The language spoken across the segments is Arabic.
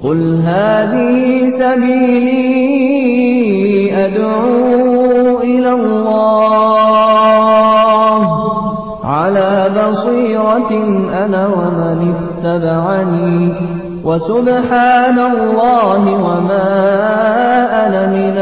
قل هذه سبيلي أدعو إلى الله على بصيرة أنا ومن اتبعني وسبحان الله وما أنا من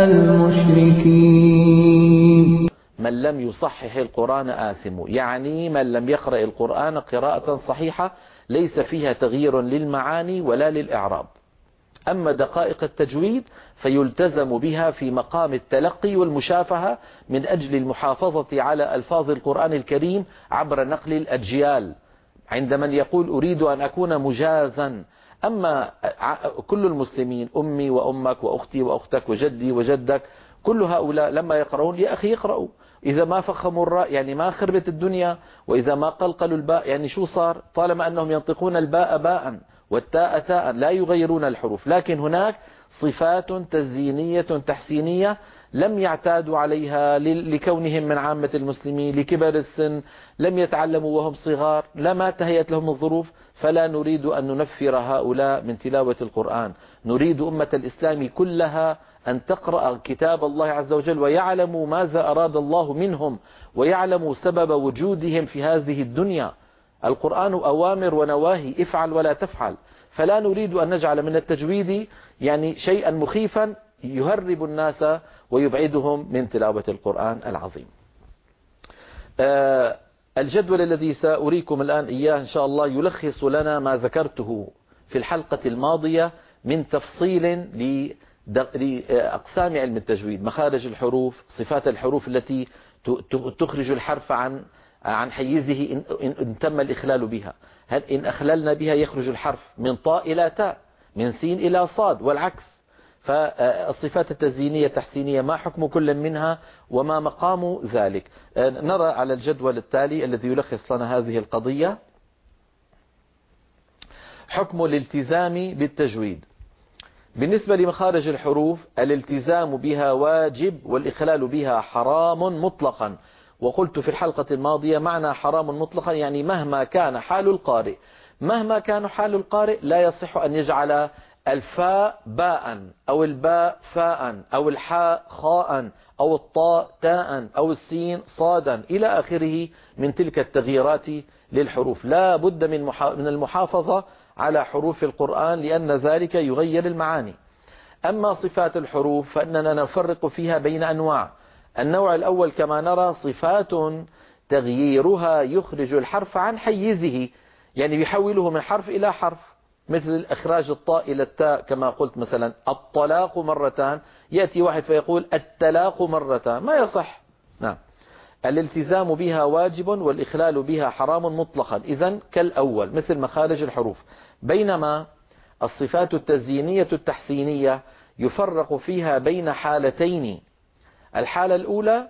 المشركين. من لم يصحح القرآن آثم، يعني من لم يقرأ القرآن قراءة صحيحة ليس فيها تغيير للمعاني ولا للإعراب. أما دقائق التجويد فيلتزم بها في مقام التلقي والمشافهة من أجل المحافظة على ألفاظ القرآن الكريم عبر نقل الأجيال، عند من يقول أريد أن أكون مجازا. أما كل المسلمين، أمي وأمك وأختي وأختك وجدي وجدك، كل هؤلاء لما يقرؤون يا أخي يقرأوا، إذا ما فخموا الراء يعني ما خربت الدنيا، وإذا ما قلقلوا الباء يعني شو صار، طالما أنهم ينطقون الباء باء والتاء تاء لا يغيرون الحروف. لكن هناك صفات تزيينية تحسينية لم يعتادوا عليها لكونهم من عامة المسلمين، لكبر السن، لم يتعلموا وهم صغار، لما تهيأت لهم الظروف، فلا نريد أن ننفر هؤلاء من تلاوة القرآن. نريد أمة الإسلام كلها أن تقرأ كتاب الله عز وجل ويعلموا ماذا أراد الله منهم، ويعلموا سبب وجودهم في هذه الدنيا. القرآن أوامر ونواهي، افعل ولا تفعل، فلا نريد أن نجعل من التجويد يعني شيئا مخيفا يهرب الناس ويبعدهم من تلاوة القرآن العظيم. الجدول الذي سأريكم الآن إياه إن شاء الله يلخص لنا ما ذكرته في الحلقة الماضية من تفصيل لأقسام علم التجويد: مخارج الحروف، صفات الحروف التي تخرج الحرف عن حيزه إن تم الإخلال بها، هل إن أخللنا بها يخرج الحرف من طاء إلى تاء، من سين إلى صاد والعكس. فالصفات التزيينية التحسينية ما حكم كل منها وما مقام ذلك. نرى على الجدول التالي الذي يلخص لنا هذه القضية: حكم الالتزام بالتجويد. بالنسبة لمخارج الحروف الالتزام بها واجب والإخلال بها حرام مطلقا. وقلت في الحلقة الماضية معنى حرام مطلقا يعني مهما كان حال القارئ، مهما كان حال القارئ لا يصح أن يجعل الفاء باء أو الباء فاء أو الحاء خاء أو الطاء تاء أو السين صادا إلى آخره من تلك التغييرات للحروف. لا بد من المحافظة على حروف القرآن لأن ذلك يغير المعاني. أما صفات الحروف فإننا نفرق فيها بين أنواع. النوع الأول كما نرى صفات تغييرها يخرج الحرف عن حيزه، يعني يحوله من حرف إلى حرف، مثل إخراج الطاء إلى التاء كما قلت مثلا الطلاق مرتان، يأتي واحد فيقول التلاق مرتان، ما يصح. نعم، الالتزام بها واجب والإخلال بها حرام مطلقا، إذن كالأول مثل مخارج الحروف. بينما الصفات التزيينية التحسينية يفرق فيها بين حالتين: الحالة الأولى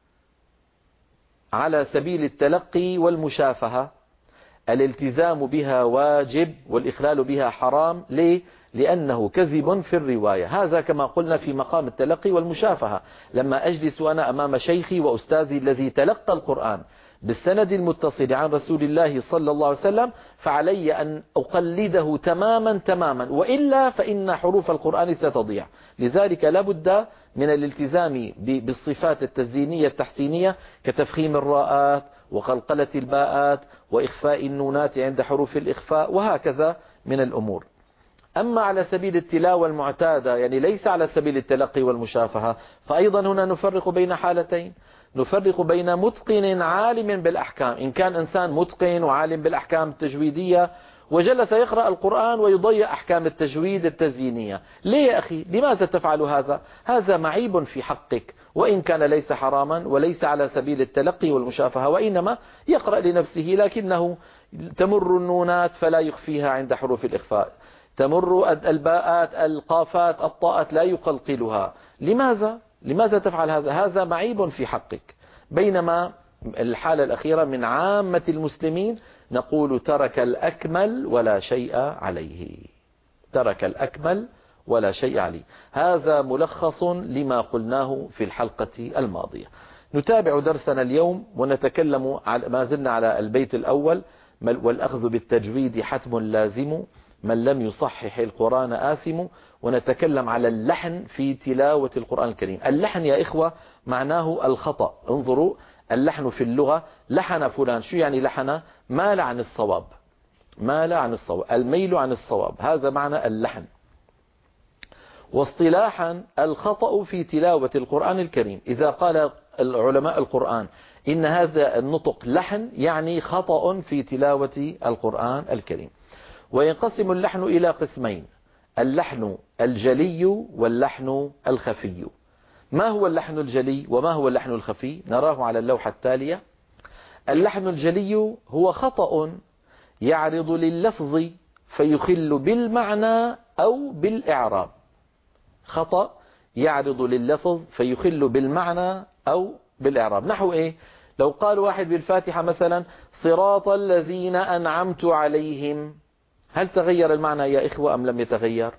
على سبيل التلقي والمشافهة، الالتزام بها واجب والإخلال بها حرام. ليه؟ لأنه كذب في الرواية. هذا كما قلنا في مقام التلقي والمشافهة، لما أجلس أنا أمام شيخي وأستاذي الذي تلقى القرآن بالسند المتصل عن رسول الله صلى الله عليه وسلم، فعلي أن أقلده تماما، وإلا فإن حروف القرآن ستضيع. لذلك لابد من الالتزام بالصفات التزيينية التحسينية كتفخيم الراءات وقلقلة الباءات وإخفاء النونات عند حروف الإخفاء وهكذا من الأمور. أما على سبيل التلاوة المعتادة يعني ليس على سبيل التلقي والمشافهة، فأيضا هنا نفرق بين حالتين: نفرق بين متقن عالم بالأحكام، إن كان إنسان متقن وعالم بالأحكام التجويدية وجلس يقرأ القرآن ويضيع أحكام التجويد التزيينية، ليه يا أخي لماذا تفعل هذا؟ هذا معيب في حقك، وإن كان ليس حراما وليس على سبيل التلقي والمشافهة، وإنما يقرأ لنفسه، لكنه تمر النونات فلا يخفيها عند حروف الإخفاء، تمر الباءات القافات الطاءات لا يقلقلها. لماذا تفعل هذا؟ هذا معيب في حقك. بينما الحالة الأخيرة من عامة المسلمين نقول ترك الأكمل ولا شيء عليه، ترك الأكمل ولا شيء عليه. هذا ملخص لما قلناه في الحلقة الماضية. نتابع درسنا اليوم ونتكلم ما زلنا على البيت الأول: والأخذ بالتجويد حتم لازم، من لم يصحح القرآن آثم. ونتكلم على اللحن في تلاوة القرآن الكريم. اللحن يا إخوة معناه الخطأ. انظروا، اللحن في اللغة لحن فلان. شو يعني لحن؟ مال عن الصواب، مال عن الصواب، الميل عن الصواب، هذا معنى اللحن. واصطلاحا الخطأ في تلاوة القرآن الكريم، إذا قال العلماء القرآن إن هذا النطق لحن، يعني خطأ في تلاوة القرآن الكريم. وينقسم اللحن إلى قسمين: اللحن الجلي واللحن الخفي. ما هو اللحن الجلي وما هو اللحن الخفي؟ نراه على اللوحة التالية. اللحن الجلي هو خطأ يعرض لللفظ فيخل بالمعنى أو بالإعراب. خطأ يعرض لللفظ فيخل بالمعنى أو بالإعراب. نحو إيه؟ لو قال واحد بالفاتحة مثلا صراط الذين أنعمت عليهم، هل تغير المعنى يا إخوة أم لم يتغير؟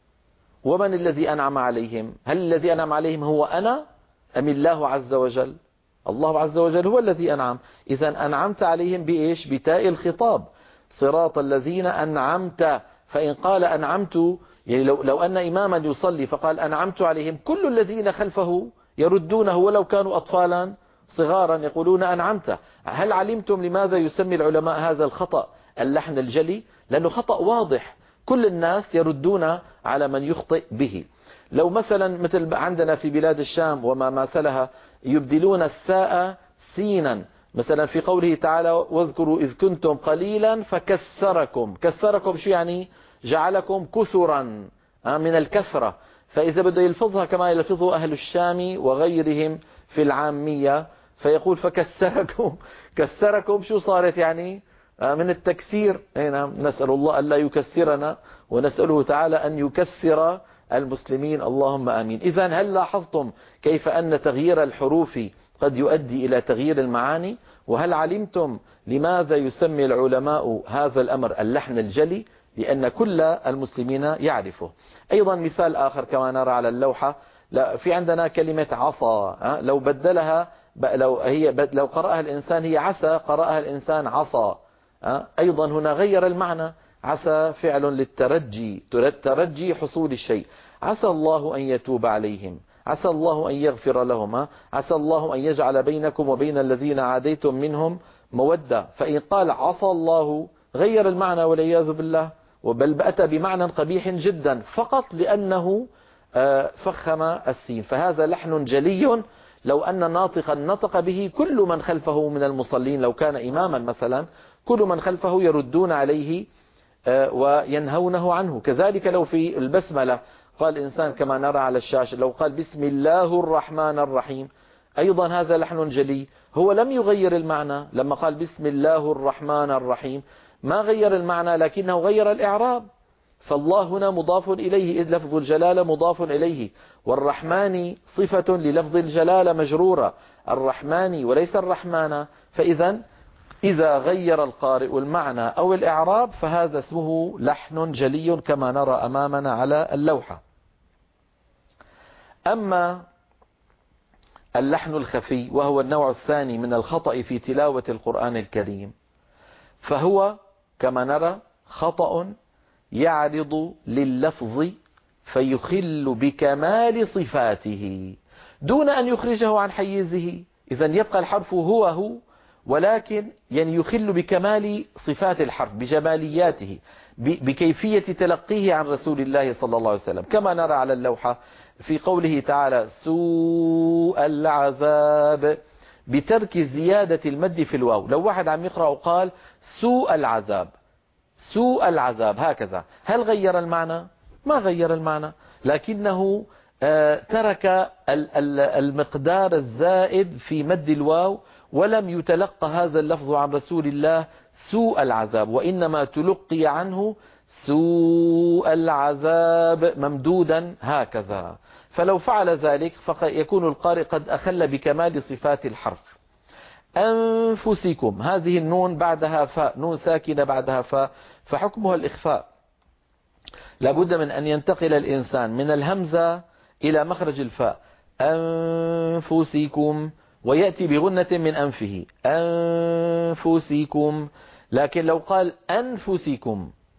ومن الذي أنعم عليهم؟ هل الذي أنعم عليهم هو أنا أم الله عز وجل؟ الله عز وجل هو الذي أنعم. إذا أنعمت عليهم بإيش؟ بتاء الخطاب، صراط الذين أنعمت. فإن قال أنعمت، يعني لو أن إماما يصلي فقال أنعمت عليهم، كل الذين خلفه يردونه ولو كانوا أطفالا صغارا يقولون أنعمت. هل علمتم لماذا يسمي العلماء هذا الخطأ اللحن الجلي؟ لأنه خطأ واضح، كل الناس يردون على من يخطئ به. لو مثلا مثل عندنا في بلاد الشام وما ماثلها يبدلون الساء سينا، مثلا في قوله تعالى واذكروا إذ كنتم قليلا فكسركم. كسركم شو يعني؟ جعلكم كثرا من الكثرة. فإذا بده يلفظها كما يلفظه أهل الشام وغيرهم في العامية فيقول فكسركم. كسركم شو صارت يعني؟ من التكسير. نسأل الله ألا يكسرنا ونسأله تعالى أن يكسر المسلمين، اللهم آمين. إذن هل لاحظتم كيف أن تغيير الحروف قد يؤدي إلى تغيير المعاني؟ وهل علمتم لماذا يسمي العلماء هذا الأمر اللحن الجلي؟ لأن كل المسلمين يعرفه. أيضا مثال آخر كما نرى على اللوحة، في عندنا كلمة عصا، لو بدلها لو قرأها الإنسان هي عسى، قرأها الإنسان عصا. أيضا هنا غير المعنى. عسى فعل للترجي، ترجي حصول الشيء. عسى الله أن يتوب عليهم، عسى الله أن يغفر لهم، عسى الله أن يجعل بينكم وبين الذين عاديتم منهم مودة. فإن قال عصى الله غير المعنى والعياذ بالله، وبل أتى بمعنى قبيح جدا فقط لأنه فخم السين. فهذا لحن جلي لو أن ناطقا نطق به كل من خلفه من المصلين، لو كان إماما مثلا كل من خلفه يردون عليه وينهونه عنه. كذلك لو في البسملة قال الإنسان كما نرى على الشاشة، لو قال بسم الله الرحمن الرحيم، أيضا هذا لحن جلي. هو لم يغير المعنى لما قال بسم الله الرحمن الرحيم، ما غير المعنى لكنه غير الإعراب. فالله هنا مضاف إليه إذ لفظ الجلالة مضاف إليه، والرحمن صفة للفظ الجلالة مجرورة، الرحمن وليس الرحمن. إذا غير القارئ المعنى أو الإعراب فهذا اسمه لحن جلي كما نرى أمامنا على اللوحة. أما اللحن الخفي وهو النوع الثاني من الخطأ في تلاوة القرآن الكريم، فهو كما نرى خطأ يعرض لللفظ فيخل بكمال صفاته دون أن يخرجه عن حيزه. إذن يبقى الحرف هو ولكن يعني يخل بكمال صفات الحرف، بجمالياته، بكيفية تلقيه عن رسول الله صلى الله عليه وسلم، كما نرى على اللوحة في قوله تعالى سوء العذاب، بترك زيادة المد في الواو. لو واحد عم يقرأ وقال سوء العذاب، سوء العذاب هكذا، هل غير المعنى؟ ما غير المعنى، لكنه ترك المقدار الزائد في مد الواو، ولم يتلقى هذا اللفظ عن رسول الله سوء العذاب، وإنما تلقي عنه سوء العذاب ممدودا هكذا. فلو فعل ذلك فيكون القارئ قد أخل بكمال صفات الحرف. أنفسكم، هذه النون بعدها فاء، نون ساكنة بعدها فاء، فحكمها الإخفاء. لابد من أن ينتقل الإنسان من الهمزة إلى مخرج الفاء. أنفسكم، ويأتي بغنة من أنفه أنفسكم. لكن لو قال أنفسكم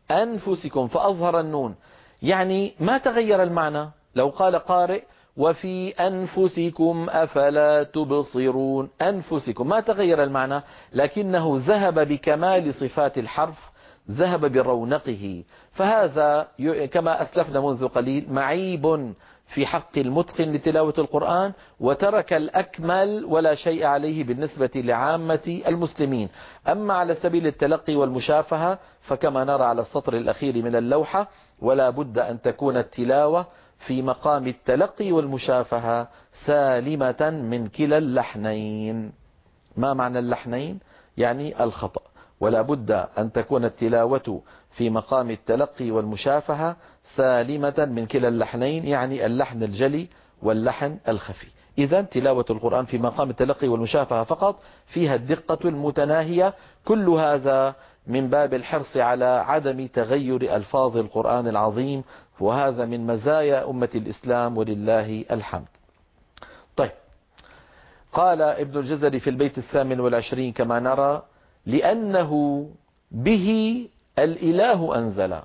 أنفسكم فأظهر النون، يعني ما تغير المعنى. لو قال قارئ وفي أنفسكم أفلا تبصرون، أنفسكم ما تغير المعنى، لكنه ذهب بكمال صفات الحرف، ذهب برونقه. فهذا كما أسلفنا منذ قليل معيب في حق المتقن لتلاوة القرآن، وترك الأكمل ولا شيء عليه بالنسبة لعامة المسلمين. أما على سبيل التلقي والمشافهة فكما نرى على السطر الأخير من اللوحة، ولا بد أن تكون التلاوة في مقام التلقي والمشافهة سالمة من كلا اللحنين. ما معنى اللحنين؟ يعني الخطأ. ولا بد أن تكون التلاوة في مقام التلقي والمشافهة سالمة من كلا اللحنين، يعني اللحن الجلي واللحن الخفي. إذا تلاوة القرآن في مقام التلقي والمشافهة فقط فيها الدقة المتناهية. كل هذا من باب الحرص على عدم تغير ألفاظ القرآن العظيم، وهذا من مزايا أمة الإسلام ولله الحمد. طيب، قال ابن الجزري في البيت 28 كما نرى: لأنه به الإله أنزل.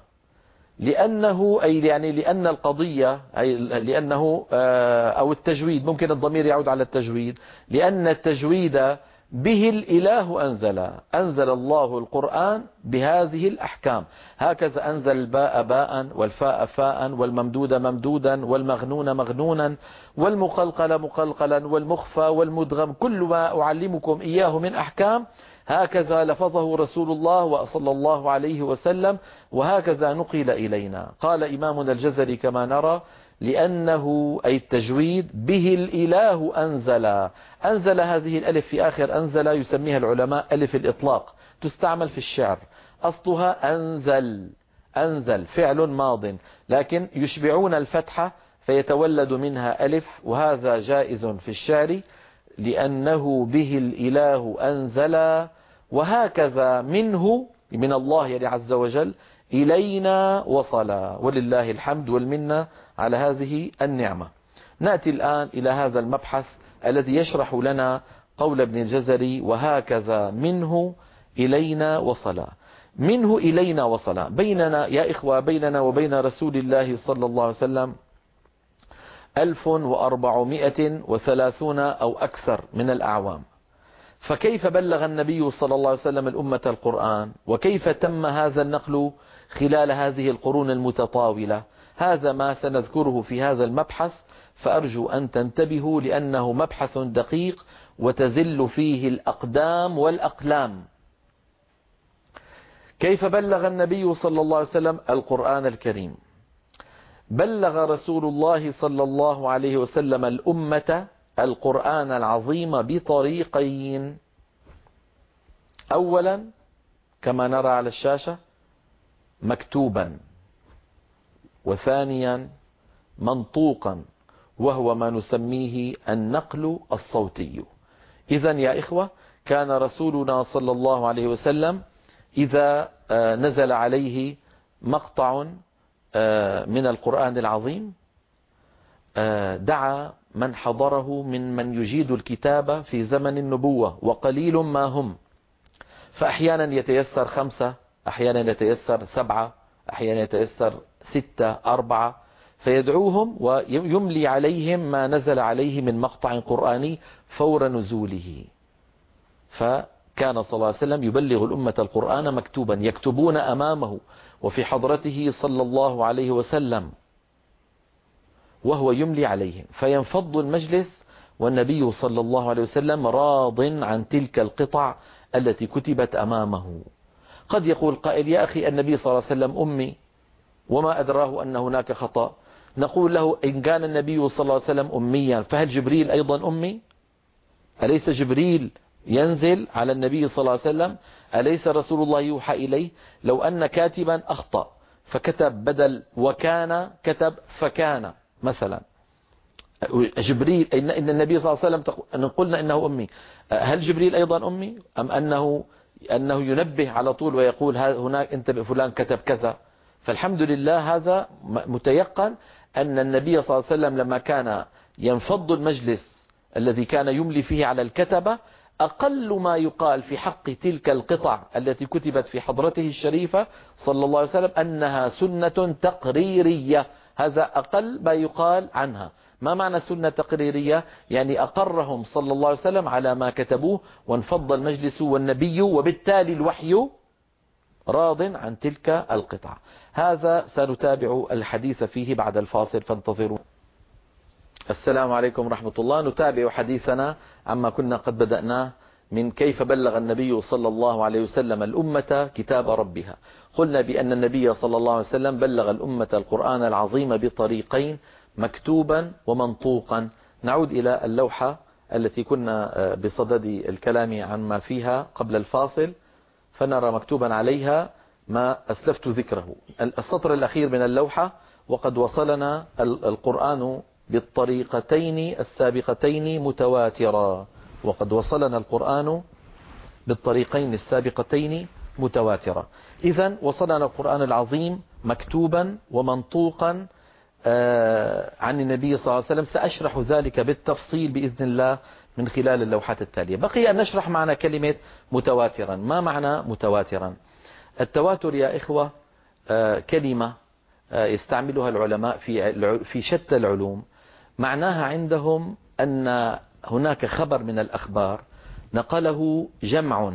لأنه أي يعني لأن القضية، أي لأنه أو التجويد، ممكن الضمير يعود على التجويد، لأن التجويد به الإله أنزل الله القرآن بهذه الأحكام. هكذا أنزل الباء باء، والفاء فاء، والممدود ممدودا، والمغنون مغنونا، والمقلقل مقلقلا، والمخفى والمدغم، كل ما أعلمكم إياه من أحكام هكذا لفظه رسول الله صلى الله عليه وسلم، وهكذا نقل إلينا. قال إمامنا الجزري كما نرى: لأنه أي التجويد به الإله أنزل هذه الألف في آخر أنزل يسميها العلماء ألف الإطلاق، تستعمل في الشعر. أصلها أنزل فعل ماض، لكن يشبعون الفتحة فيتولد منها ألف، وهذا جائز في الشعر. لأنه به الإله أنزل، وهكذا منه من الله يعني عز وجل إلينا وصل، ولله الحمد والمنة على هذه النعمة. نأتي الآن إلى هذا المبحث الذي يشرح لنا قول ابن الجزري: وهكذا منه إلينا وصل. منه إلينا وصل، بيننا يا إخوة، بيننا وبين رسول الله صلى الله عليه وسلم 1430 أو أكثر من الأعوام. فكيف بلغ النبي صلى الله عليه وسلم الأمة القرآن؟ وكيف تم هذا النقل خلال هذه القرون المتطاولة؟ هذا ما سنذكره في هذا المبحث، فأرجو أن تنتبهوا لأنه مبحث دقيق وتزل فيه الأقدام والأقلام. كيف بلغ النبي صلى الله عليه وسلم القرآن الكريم؟ بلغ رسول الله صلى الله عليه وسلم الأمة القرآن العظيم بطريقين: أولا كما نرى على الشاشة مكتوبا، وثانيا منطوقا، وهو ما نسميه النقل الصوتي. إذن يا إخوة، كان رسولنا صلى الله عليه وسلم إذا نزل عليه مقطع من القرآن العظيم دعا من حضره من يجيد الكتابة في زمن النبوة، وقليل ما هم، فأحيانا يتيسر 5، أحيانا يتيسر 7، أحيانا يتيسر 6، 4، فيدعوهم ويملي عليهم ما نزل عليه من مقطع قرآني فور نزوله. فكان صلى الله عليه وسلم يبلغ الأمة القرآن مكتوبا، يكتبون أمامه وفي حضرته صلى الله عليه وسلم، وهو يملي عليهم، فينفض المجلس والنبي صلى الله عليه وسلم راض عن تلك القطع التي كتبت أمامه. قد يقول قائل: يا أخي، النبي صلى الله عليه وسلم أمي، وما أدراه أن هناك خطأ. نقول له: إن كان النبي صلى الله عليه وسلم أميا، فهل جبريل أيضا أمي؟ أليس جبريل ينزل على النبي صلى الله عليه وسلم؟ أليس رسول الله يوحى إليه؟ لو أن كاتبا أخطأ فكتب بدل وكان كتب فكان مثلا، جبريل إن النبي صلى الله عليه وسلم أن قلنا إنه أمي، هل جبريل أيضا أمي؟ أم أنه ينبه على طول ويقول هناك انتبه فلان كتب كذا؟ فالحمد لله هذا متيقن أن النبي صلى الله عليه وسلم لما كان ينفض المجلس الذي كان يملي فيه على الكتبة، أقل ما يقال في حق تلك القطع التي كتبت في حضرته الشريفة صلى الله عليه وسلم أنها سنة تقريرية. هذا أقل ما يقال عنها. ما معنى سنة تقريرية؟ يعني أقرهم صلى الله عليه وسلم على ما كتبوه وانفض المجلس والنبي وبالتالي الوحي راض عن تلك القطع. هذا سنتابع الحديث فيه بعد الفاصل، فانتظروا. السلام عليكم ورحمة الله. نتابع حديثنا عما كنا قد بدأناه من كيف بلغ النبي صلى الله عليه وسلم الأمة كتاب ربها. قلنا بأن النبي صلى الله عليه وسلم بلغ الأمة القرآن العظيم بطريقين، مكتوبا ومنطوقا. نعود إلى اللوحة التي كنا بصدد الكلام عما فيها قبل الفاصل، فنرى مكتوبا عليها ما أسلفت ذكره. السطر الأخير من اللوحة: وقد وصلنا القرآن بالطريقتين السابقتين متواترا. وقد وصلنا القرآن بالطريقين السابقتين متواترا. إذن وصلنا القرآن العظيم مكتوبا ومنطوقا عن النبي صلى الله عليه وسلم. سأشرح ذلك بالتفصيل بإذن الله من خلال اللوحات التالية. بقي أن نشرح معنى كلمة متواترا. ما معنى متواترا؟ التواتر يا إخوة كلمة يستعملها العلماء في شتى العلوم. معناها عندهم أن هناك خبر من الأخبار نقله جمع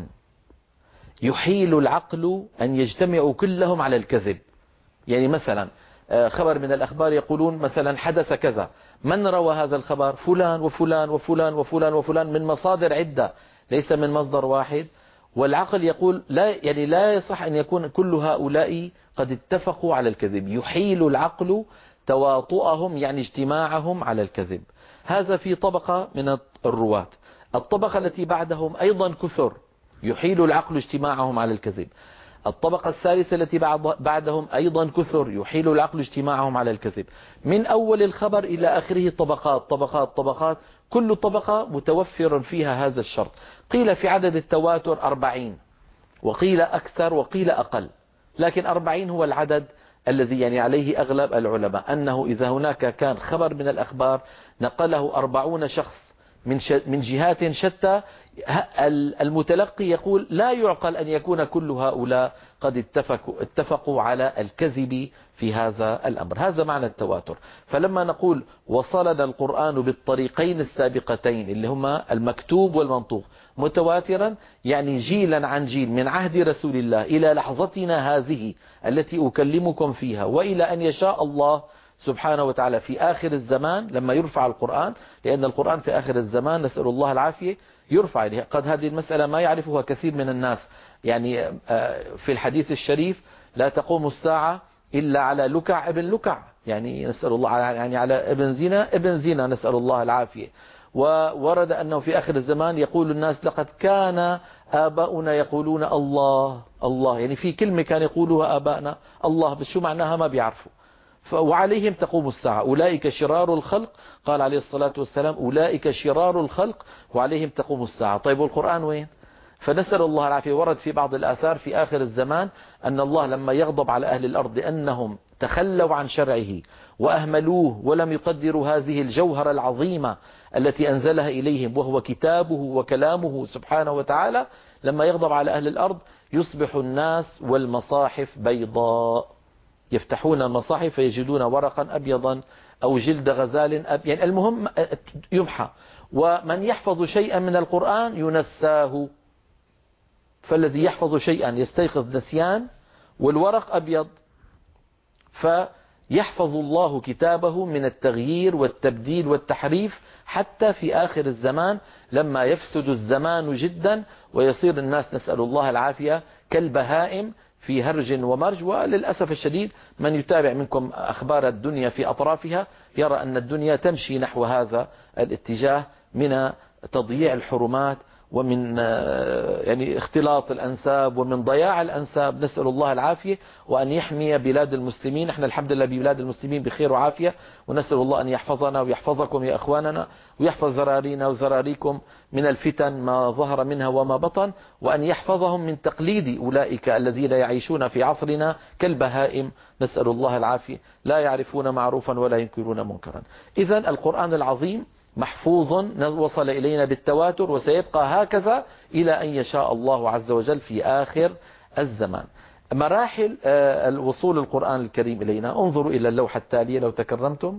يحيل العقل أن يجتمعوا كلهم على الكذب. يعني مثلا خبر من الأخبار يقولون مثلا حدث كذا، من روى هذا الخبر؟ فلان وفلان وفلان وفلان وفلان من مصادر عدة، ليس من مصدر واحد. والعقل يقول لا يصح أن يكون كل هؤلاء قد اتفقوا على الكذب. يحيل العقل تواطؤهم، يعني اجتماعهم على الكذب. هذا في طبقة من الرواة. الطبقة التي بعدهم أيضا كثر، يحيل العقل اجتماعهم على الكذب. الطبقة الثالثة التي بعدهم أيضا كثر، يحيل العقل اجتماعهم على الكذب. من أول الخبر إلى آخره طبقات طبقات طبقات، كل طبقة متوفر فيها هذا الشرط. قيل في عدد التواتر 40، وقيل أكثر وقيل أقل، لكن 40 هو العدد الذي يعني عليه أغلب العلماء، أنه إذا هناك كان خبر من الأخبار نقله 40 شخص من جهات شتى، المتلقي يقول لا يعقل أن يكون كل هؤلاء قد اتفقوا على الكذب في هذا الأمر. هذا معنى التواتر. فلما نقول وصلنا القرآن بالطريقين السابقتين اللي هما المكتوب والمنطوق متواترا، يعني جيلا عن جيل من عهد رسول الله إلى لحظتنا هذه التي أكلمكم فيها، وإلى أن يشاء الله سبحانه وتعالى في آخر الزمان لما يرفع القرآن، لأن القرآن في آخر الزمان نسأل الله العافية يرفع. قد هذه المسألة ما يعرفها كثير من الناس. يعني في الحديث الشريف لا تقوم الساعة إلا على لكع ابن لكع، يعني نسأل الله، يعني على ابن زنا نسأل الله العافية. وورد أنه في آخر الزمان يقول الناس لقد كان آباؤنا يقولون الله الله، يعني في كلمة كان يقولها آباؤنا الله، بس شو معناها ما بيعرفوا. وعليهم تقوم الساعة. أولئك شرار الخلق، قال عليه الصلاة والسلام أولئك شرار الخلق وعليهم تقوم الساعة. طيب والقرآن وين؟ فنسأل الله العافية. ورد في بعض الآثار في آخر الزمان أن الله لما يغضب على أهل الأرض أنهم تخلوا عن شرعه وأهملوه ولم يقدروا هذه الجوهرة العظيمة التي أنزلها إليهم وهو كتابه وكلامه سبحانه وتعالى، لما يغضب على أهل الأرض يصبح الناس والمصاحف بيضاء، يفتحون المصاحف فيجدون ورقا أبيضا أو جلد غزال يعني المهم يمحى. ومن يحفظ شيئا من القرآن ينساه، فالذي يحفظ شيئا يستيقظ نسيان والورق أبيض. فيحفظ الله كتابه من التغيير والتبديل والتحريف حتى في آخر الزمان لما يفسد الزمان جدا ويصير الناس نسأل الله العافية كالبهائم في هرج ومرج. وللأسف الشديد من يتابع منكم أخبار الدنيا في أطرافها يرى أن الدنيا تمشي نحو هذا الاتجاه من تضييع الحرمات ومن يعني اختلاط الأنساب ومن ضياع الأنساب. نسأل الله العافية وأن يحمي بلاد المسلمين. احنا الحمد لله ببلاد المسلمين بخير وعافية، ونسأل الله أن يحفظنا ويحفظكم يا أخواننا، ويحفظ ذرارينا وذراريكم من الفتن ما ظهر منها وما بطن، وأن يحفظهم من تقليد أولئك الذين يعيشون في عصرنا كالبهائم. نسأل الله العافية، لا يعرفون معروفا ولا ينكرون منكرا. إذن القرآن العظيم محفوظ وصل إلينا بالتواتر، وسيبقى هكذا إلى أن يشاء الله عز وجل في آخر الزمان. مراحل الوصول القرآن الكريم إلينا، انظروا إلى اللوحة التالية لو تكرمتم.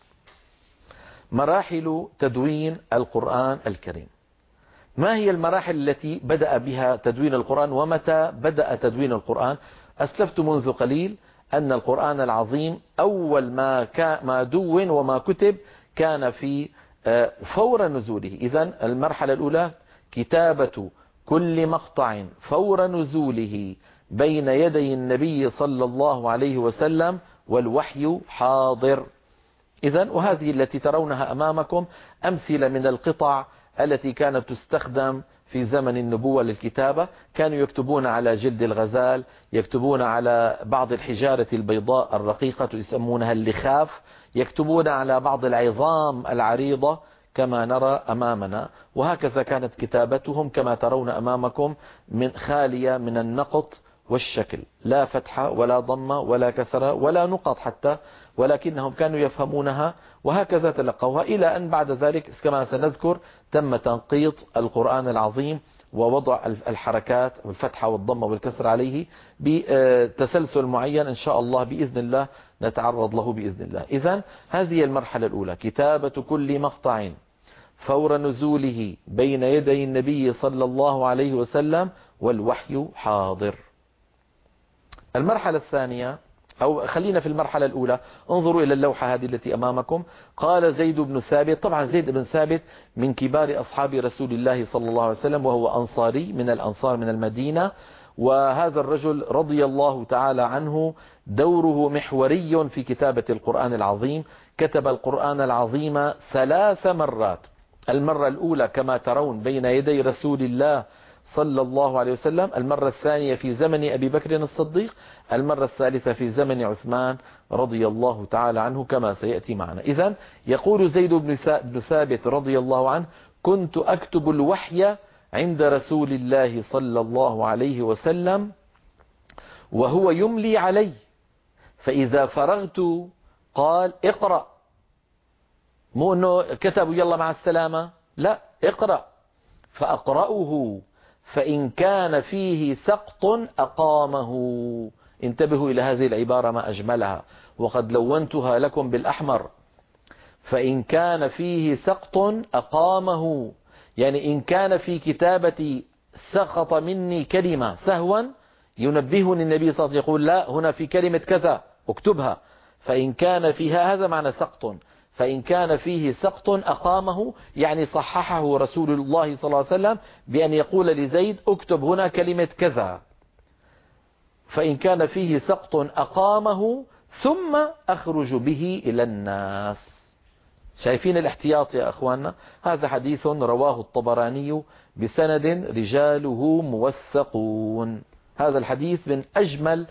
مراحل تدوين القرآن الكريم. ما هي المراحل التي بدأ بها تدوين القرآن، ومتى بدأ تدوين القرآن؟ أسلفت منذ قليل أن القرآن العظيم أول ما دون وما كتب كان في فور نزوله. إذن المرحلة الأولى كتابة كل مقطع فور نزوله بين يدي النبي صلى الله عليه وسلم والوحي حاضر. إذن وهذه التي ترونها أمامكم أمثلة من القطع التي كانت تستخدم في زمن النبوة للكتابة. كانوا يكتبون على جلد الغزال، يكتبون على بعض الحجارة البيضاء الرقيقة يسمونها اللخاف، يكتبون على بعض العظام العريضة كما نرى أمامنا. وهكذا كانت كتابتهم كما ترون أمامكم من خالية من النقط والشكل، لا فتحة ولا ضمة ولا كسرة ولا نقط حتى، ولكنهم كانوا يفهمونها وهكذا تلقوها، إلى أن بعد ذلك كما سنذكر تم تنقيط القرآن العظيم ووضع الحركات والفتحة والضمة والكسر عليه بتسلسل معين إن شاء الله بإذن الله نتعرض له بإذن الله. إذن هذه المرحلة الأولى كتابة كل مقطع فور نزوله بين يدي النبي صلى الله عليه وسلم والوحي حاضر. المرحلة الثانية، أو خلينا في المرحلة الأولى، انظروا إلى اللوحة هذه التي أمامكم. قال زيد بن ثابت، طبعا زيد بن ثابت من كبار أصحاب رسول الله صلى الله عليه وسلم، وهو أنصاري من الأنصار من المدينة. وهذا الرجل رضي الله تعالى عنه دوره محوري في كتابة القرآن العظيم. كتب القرآن العظيم 3 مرات. المرة الأولى كما ترون بين يدي رسول الله صلى الله عليه وسلم، المرة الثانية في زمن أبي بكر الصديق، المرة الثالثة في زمن عثمان رضي الله تعالى عنه كما سيأتي معنا. إذن يقول زيد بن ثابت رضي الله عنه: كنت أكتب الوحي عند رسول الله صلى الله عليه وسلم وهو يملي علي، فإذا فرغت قال: اقرأ. مو أنه كتبوا يلا مع السلامة، لا، اقرأ. فأقرأه فإن كان فيه سقط أقامه. انتبهوا إلى هذه العبارة ما أجملها، وقد لونتها لكم بالأحمر. فإن كان فيه سقط أقامه، يعني إن كان في كتابتي سقط مني كلمة سهوا ينبهني النبي صلى الله عليه وسلم يقول: لا، هنا في كلمة كذا اكتبها. فإن كان فيها، هذا معنى سقط، فإن كان فيه سقط أقامه، يعني صححه رسول الله صلى الله عليه وسلم بأن يقول لزيد: اكتب هنا كلمة كذا. فإن كان فيه سقط أقامه ثم أخرج به إلى الناس. شايفين الاحتياط يا أخواننا؟ هذا حديث رواه الطبراني بسند رجاله موثقون. هذا الحديث من أجمل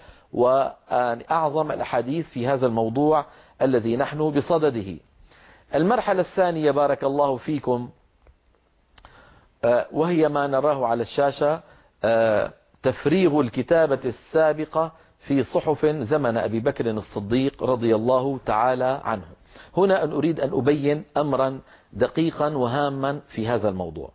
وأعظم الأحاديث في هذا الموضوع الذي نحن بصدده. المرحلة الثانية بارك الله فيكم، وهي ما نراه على الشاشة، تفريغ الكتابة السابقة في صحف زمن أبي بكر الصديق رضي الله تعالى عنه. هنا أريد أن أبين أمرا دقيقا وهاما في هذا الموضوع.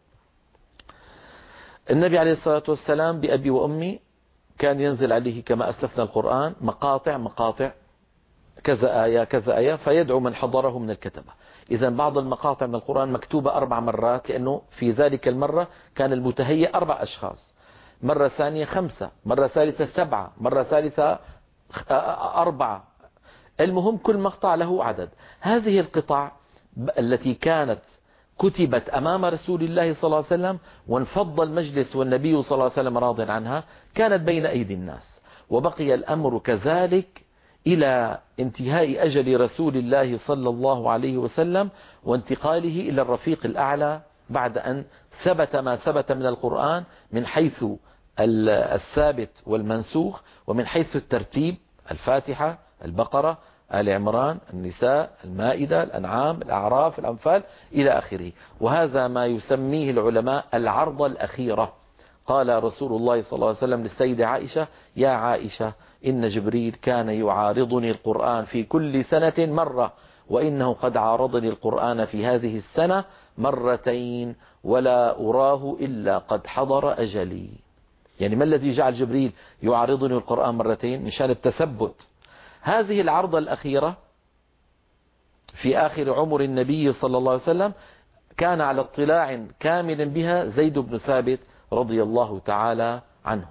النبي عليه الصلاة والسلام بأبي وأمي كان ينزل عليه كما أسلفنا القرآن مقاطع كذا آية كذا آية، فيدعو من حضره من الكتبة. إذا بعض المقاطع من القرآن مكتوبة 4 مرات، لأنه في ذلك المرة كان المتهيئ 4 أشخاص، مرة ثانية 5، مرة ثالثة 7، مرة ثالثة 4. المهم كل مقطع له عدد. هذه القطع التي كانت كتبت أمام رسول الله صلى الله عليه وسلم وانفض المجلس والنبي صلى الله عليه وسلم راض عنها، كانت بين أيدي الناس، وبقي الأمر كذلك إلى انتهاء أجل رسول الله صلى الله عليه وسلم وانتقاله إلى الرفيق الأعلى، بعد أن ثبت ما ثبت من القرآن من حيث الثابت والمنسوخ، ومن حيث الترتيب: الفاتحة، البقرة، آل عمران، النساء، المائدة، الأنعام، الأعراف، الأنفال إلى آخره. وهذا ما يسميه العلماء العرضة الأخيرة. قال رسول الله صلى الله عليه وسلم للسيدة عائشة: يا عائشة، إن جبريل كان يعارضني القرآن في كل سنة مرة، وإنه قد عارضني القرآن في هذه السنة مرتين ولا أراه إلا قد حضر أجلي. يعني ما الذي جعل جبريل يعارضني القرآن مرتين؟ مشان التثبت. هذه العرضة الأخيرة في آخر عمر النبي صلى الله عليه وسلم كان على اطلاع كامل بها زيد بن ثابت رضي الله تعالى عنه.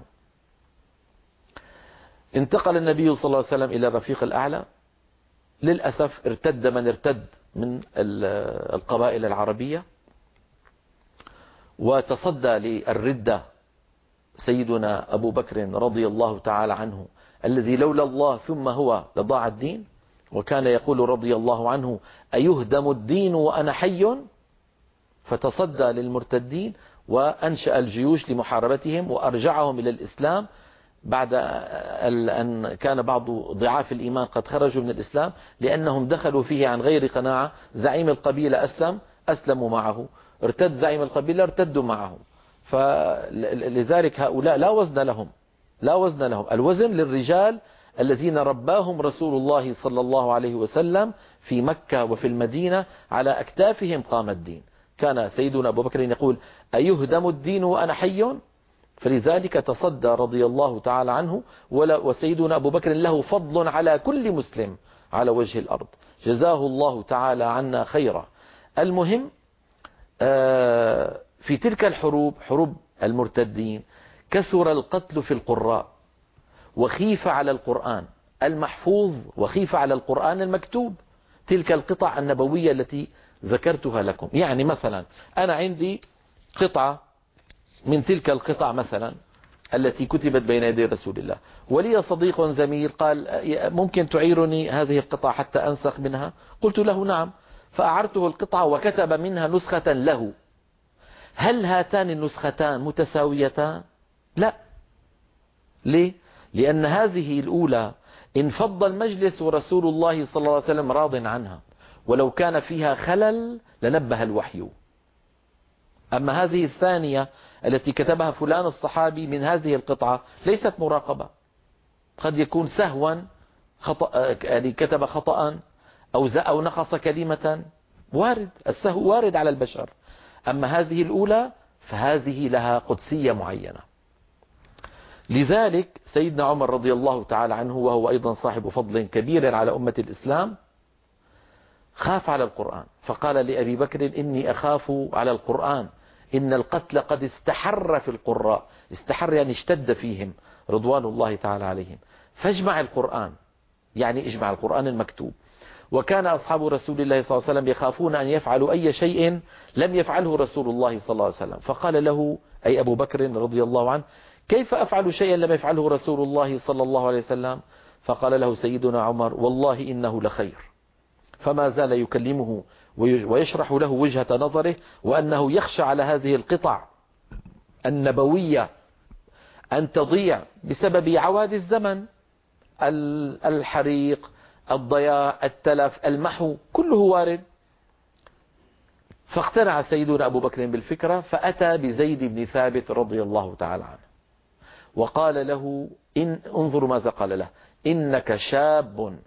انتقل النبي صلى الله عليه وسلم إلى الرفيق الأعلى. للأسف ارتد من ارتد من القبائل العربية، وتصدى للردة سيدنا أبو بكر رضي الله تعالى عنه، الذي لولا الله ثم هو لضاع الدين. وكان يقول رضي الله عنه: أيهدم الدين وأنا حي؟ فتصدى للمرتدين وأنشأ الجيوش لمحاربتهم وأرجعهم إلى الإسلام بعد أن كان بعض ضعاف الإيمان قد خرجوا من الإسلام لأنهم دخلوا فيه عن غير قناعة. زعيم القبيلة أسلموا معه، ارتد زعيم القبيلة ارتدوا معه. فلذلك هؤلاء لا وزن لهم. الوزن للرجال الذين رباهم رسول الله صلى الله عليه وسلم في مكة وفي المدينة، على أكتافهم قام الدين. كان سيدنا أبو بكر يقول: أيهدم الدين وأنا حي؟ فلذلك تصدى رضي الله تعالى عنه. وسيدنا أبو بكر له فضل على كل مسلم على وجه الأرض، جزاه الله تعالى عنا خيرا. المهم، في تلك الحروب، حروب المرتدين، كثر القتل في القراء، وخيف على القرآن المحفوظ وخيف على القرآن المكتوب. تلك القطع النبوية التي ذكرتها لكم، يعني مثلا أنا عندي قطعة من تلك القطع مثلا التي كتبت بين يدي رسول الله، ولي صديق زميل قال: ممكن تعيرني هذه القطعة حتى أنسخ منها؟ قلت له: نعم. فأعرته القطعة وكتب منها نسخة له. هل هاتان النسختان متساويتان؟ لا. ليه؟ لأن هذه الأولى انفض المجلس ورسول الله صلى الله عليه وسلم راض عنها، ولو كان فيها خلل لنبه الوحي. أما هذه الثانية التي كتبها فلان الصحابي من هذه القطعة ليست مراقبة، قد يكون سهوا يعني كتب خطأ أو نقص كلمة، وارد، السهو وارد على البشر. أما هذه الأولى فهذه لها قدسية معينة. لذلك سيدنا عمر رضي الله تعالى عنه، وهو أيضا صاحب فضل كبير على أمة الإسلام، خاف على القرآن، فقال لأبي بكر: إني أخاف على القرآن، إن القتل قد استحر في القراء. استحر يعني اشتد فيهم رضوان الله تعالى عليهم، فاجمع القرآن، يعني اجمع القرآن المكتوب. وكان أصحاب رسول الله صلى الله عليه وسلم يخافون أن يفعلوا أي شيء لم يفعله رسول الله صلى الله عليه وسلم. فقال له أي أبو بكر رضي الله عنه: كيف أفعل شيئا لم يفعله رسول الله صلى الله عليه وسلم؟ فقال له سيدنا عمر: والله إنه لخير. فما زال يكلمه ويشرح له وجهة نظره، وأنه يخشى على هذه القطع النبوية أن تضيع بسبب عواد الزمن، الحريق، الضياع، التلف، المحو، كله وارد. فاقتنع سيدنا أبو بكر بالفكرة، فأتى بزيد بن ثابت رضي الله تعالى عنه وقال له: انظر ماذا قال له: إنك شاب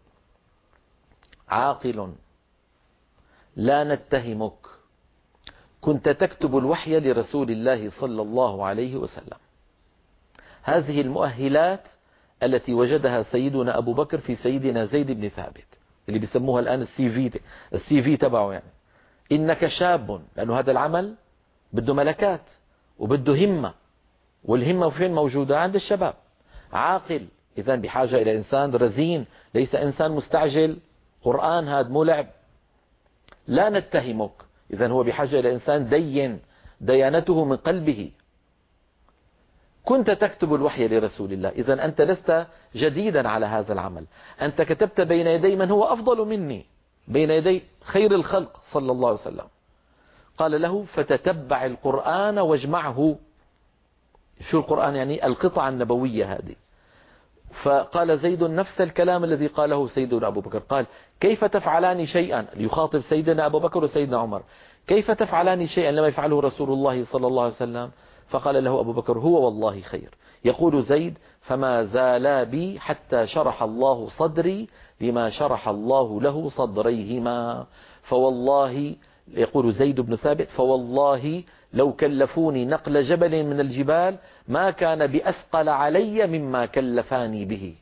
عاقل لا نتهمك، كنت تكتب الوحي لرسول الله صلى الله عليه وسلم. هذه المؤهلات التي وجدها سيدنا أبو بكر في سيدنا زيد بن ثابت، اللي بيسموها الآن السي في تبعه. يعني إنك شاب، لأنه هذا العمل بده ملكات وبده همة، والهمة فين موجودة؟ عند الشباب. عاقل، إذن بحاجة إلى إنسان رزين، ليس إنسان مستعجل. قرآن هذا مو لعب. لا نتهمك، إذن هو بحاجة إلى إنسان دين، ديانته من قلبه. كنت تكتب الوحي لرسول الله، إذن أنت لست جديدا على هذا العمل، أنت كتبت بين يدي من هو أفضل مني، بين يدي خير الخلق صلى الله عليه وسلم. قال له: فتتبع القرآن واجمعه. شو القرآن؟ يعني القطع النبوية هذه. فقال زيد نفس الكلام الذي قاله سيدنا أبو بكر، قال: كيف تفعلان شيئا، يخاطب سيدنا أبو بكر وسيدنا عمر، كيف تفعلان شيئا لما يفعله رسول الله صلى الله عليه وسلم؟ فقال له أبو بكر: هو والله خير. يقول زيد: فما زالا بي حتى شرح الله صدري لما شرح الله له صدريهما. فوالله، يقول زيد بن ثابت، فوالله لو كلفوني نقل جبل من الجبال ما كان بأثقل علي مما كلفاني به.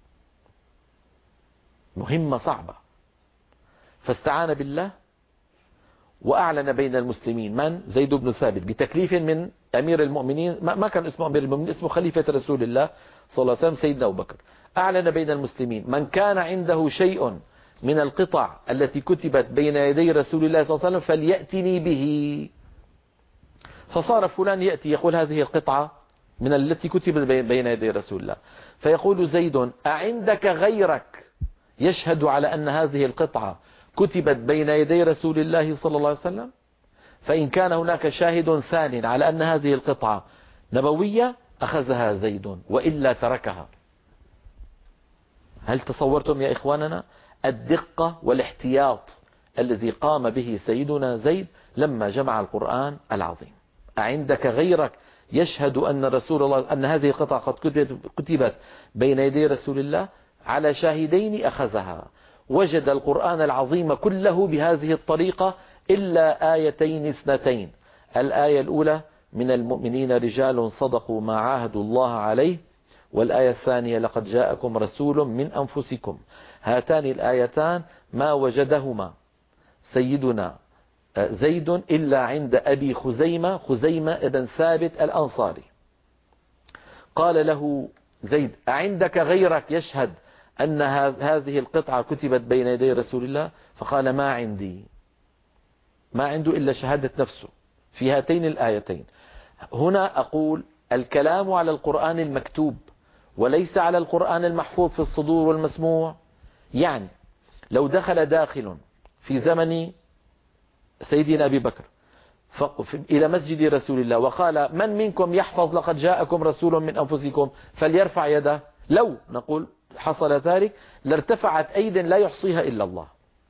مهمة صعبة. فاستعان بالله وأعلن بين المسلمين، من؟ زيد بن ثابت، بتكليف من أمير المؤمنين، ما كان اسمه أمير المؤمنين، اسمه خليفة رسول الله صلى الله عليه وسلم سيدنا أبو بكر. أعلن بين المسلمين من كان عنده شيء من القطع التي كتبت بين يدي رسول الله صلى الله عليه وسلم فليأتني به. فصار فلان يأتي يقول هذه القطعة من التي كتبت بين يدي رسول الله، فيقول زيد أعندك غيرك يشهد على أن هذه القطعة كتبت بين يدي رسول الله صلى الله عليه وسلم؟ فإن كان هناك شاهد ثان على أن هذه القطعة نبوية أخذها زيد، وإلا تركها. هل تصورتم يا إخواننا الدقة والاحتياط الذي قام به سيدنا زيد لما جمع القرآن العظيم؟ أعندك غيرك يشهد أن رسول الله أن هذه القطعة قد كتبت بين يدي رسول الله؟ على شاهدين أخذها. وجد القرآن العظيم كله بهذه الطريقة إلا آيتين اثنتين. الآية الأولى من المؤمنين رجال صدقوا ما عاهدوا الله عليه، والآية الثانية لقد جاءكم رسول من أنفسكم. هاتان الآيتان ما وجدهما سيدنا زيد إلا عند أبي خزيمة ابن ثابت الأنصاري. قال له زيد أعندك غيرك يشهد أن هذه القطعة كتبت بين يدي رسول الله؟ فقال ما عندي، ما عنده إلا شهادة نفسه في هاتين الآيتين. هنا أقول الكلام على القرآن المكتوب وليس على القرآن المحفوظ في الصدور والمسموع. يعني لو دخل داخل في زمن سيدنا أبي بكر إلى مسجد رسول الله وقال من منكم يحفظ لقد جاءكم رسول من أنفسكم فليرفع يده، لو نقول حصل ذلك لارتفعت أيد لا يحصيها إلا الله.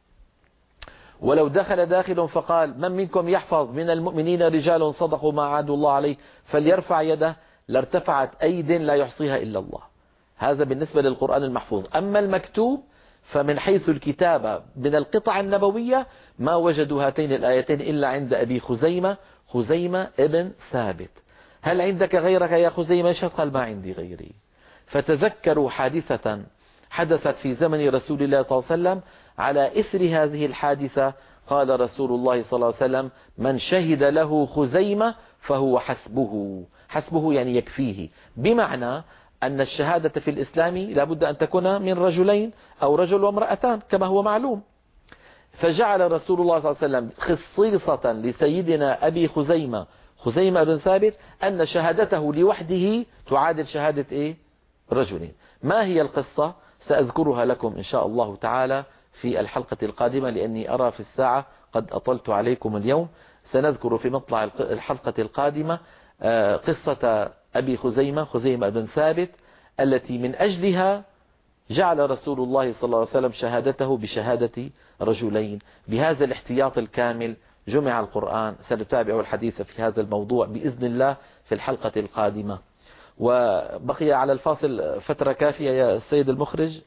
ولو دخل داخل فقال من منكم يحفظ من المؤمنين رجال صدقوا ما عاهدوا الله عليه فليرفع يده، لارتفعت أيد لا يحصيها إلا الله. هذا بالنسبة للقرآن المحفوظ. أما المكتوب فمن حيث الكتابة من القطع النبوية ما وجدوا هاتين الآيتين إلا عند أبي خزيمة ابن ثابت. هل عندك غيرك يا خزيمة؟ قال ما عندي غيري. فتذكروا حادثة حدثت في زمن رسول الله صلى الله عليه وسلم. على إثر هذه الحادثة قال رسول الله صلى الله عليه وسلم من شهد له خزيمة فهو حسبه يعني يكفيه. بمعنى أن الشهادة في الإسلام لابد أن تكون من رجلين أو رجل وامرأتان كما هو معلوم. فجعل رسول الله صلى الله عليه وسلم خصيصة لسيدنا أبي خزيمة بن ثابت أن شهادته لوحده تعادل شهادة رجلين. ما هي القصة؟ سأذكرها لكم إن شاء الله تعالى في الحلقة القادمة، لأني أرى في الساعة قد أطلت عليكم اليوم. سنذكر في مطلع الحلقة القادمة قصة أبي خزيمة بن ثابت التي من أجلها جعل رسول الله صلى الله عليه وسلم شهادته بشهادة رجلين. بهذا الاحتياط الكامل جمع القرآن. سنتابع الحديث في هذا الموضوع بإذن الله في الحلقة القادمة. وبقي على الفاصل فترة كافية يا السيد المخرج.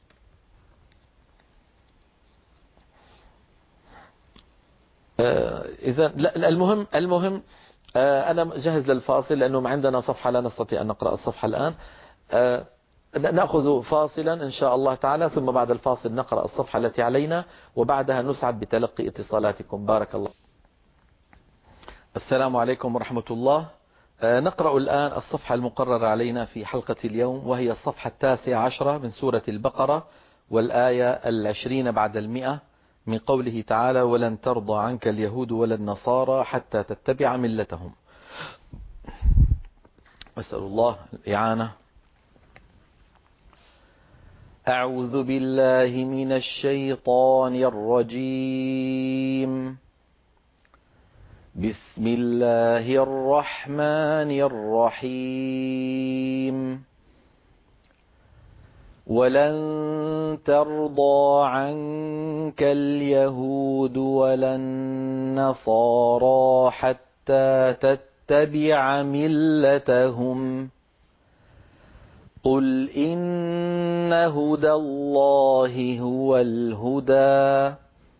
إذا المهم أنا جهز للفاصل لأنه عندنا صفحة لا نستطيع أن نقرأ الصفحة الآن. نأخذ فاصلا إن شاء الله تعالى، ثم بعد الفاصل نقرأ الصفحة التي علينا، وبعدها نسعد بتلقي اتصالاتكم. بارك الله. السلام عليكم ورحمة الله. نقرأ الآن الصفحة المقررة علينا في حلقة اليوم، وهي الصفحة 19 من سورة البقرة، والآية 20 بعد 100 من قوله تعالى ولن ترضى عنك اليهود ولا النصارى حتى تتبع ملتهم. أسأل الله الإعانة. أعوذ بالله من الشيطان الرجيم. بسم الله الرحمن الرحيم. ولن ترضى عنك اليهود ولا النصارى حتى تتبع ملتهم قل إن هدى الله هو الهدى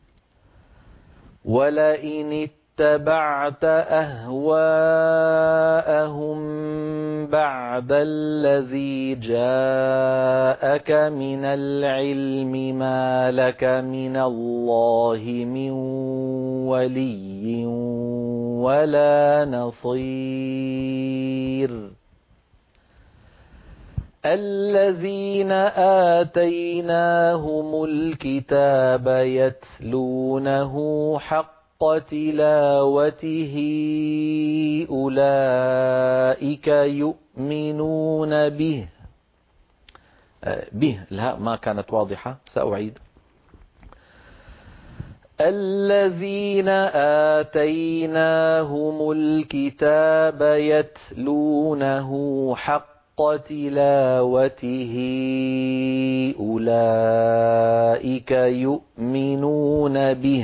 ولئن اتبعت أهواءهم بعد الذي جاءك من العلم ما لك من الله من ولي ولا نصير الذين آتيناهم الكتاب يتلونه حق تلاوته أولئك يؤمنون به الهاء ما كانت واضحة سأعيد الذين آتيناهم الكتاب يتلونه حق تلاوته أولئك يؤمنون به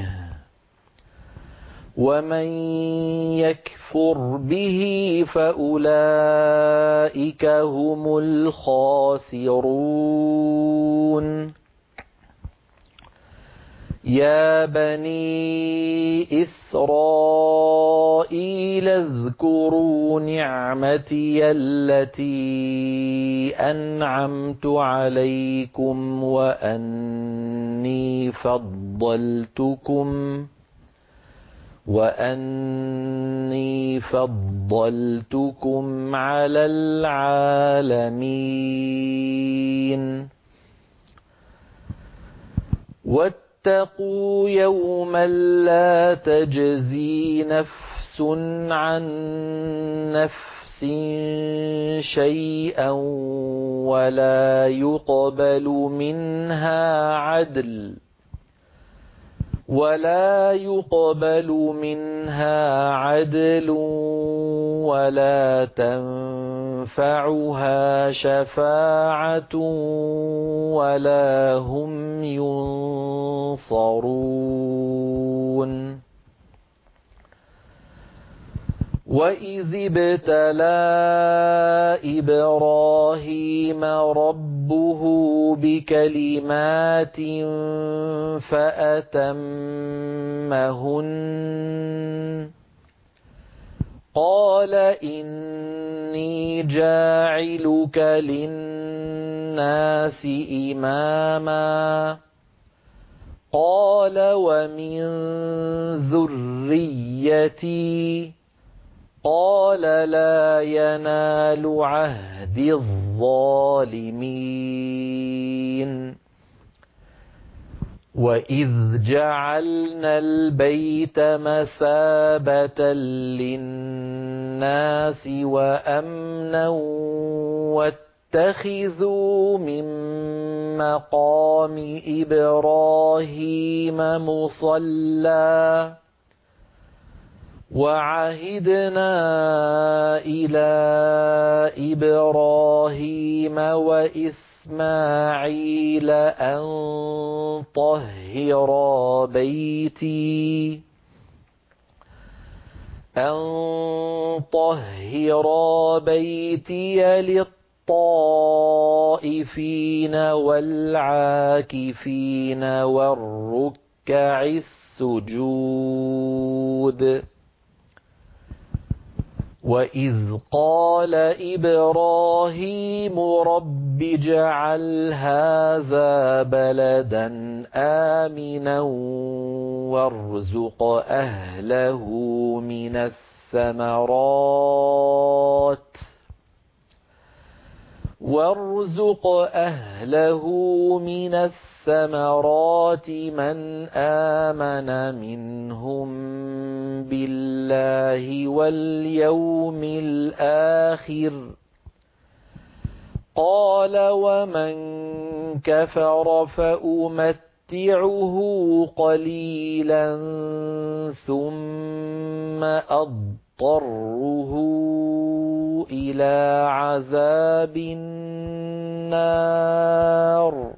ومن يكفر به فأولئك هم الخاسرون يا بني إسرائيل اذكروا نعمتي التي أنعمت عليكم وأني فضلتكم على العالمين واتقوا يوما لا تجزي نفس عن نفس شيئا ولا يقبل منها عدل ولا تنفعها شفاعة ولا هم ينصرون وإذ ابتلى إبراهيم ربه بكلمات فأتمهن قال إني جاعلك للناس إماما قال ومن ذريتي قال لا ينال عهد الظالمين وإذ جعلنا البيت مثابة للناس وأمنا واتخذوا من مقام إبراهيم مصلى وعهدنا إلى إبراهيم وإسماعيل أن طهرا بيتي للطائفين والعاكفين والركع السجود وإذ قال إبراهيم رب اجعل هذا بلدا آمنا وارزق أهله من الثمرات من آمن منهم بالله واليوم الآخر قال ومن كفر فأمتعه قليلا ثم أضطره إلى عذاب النار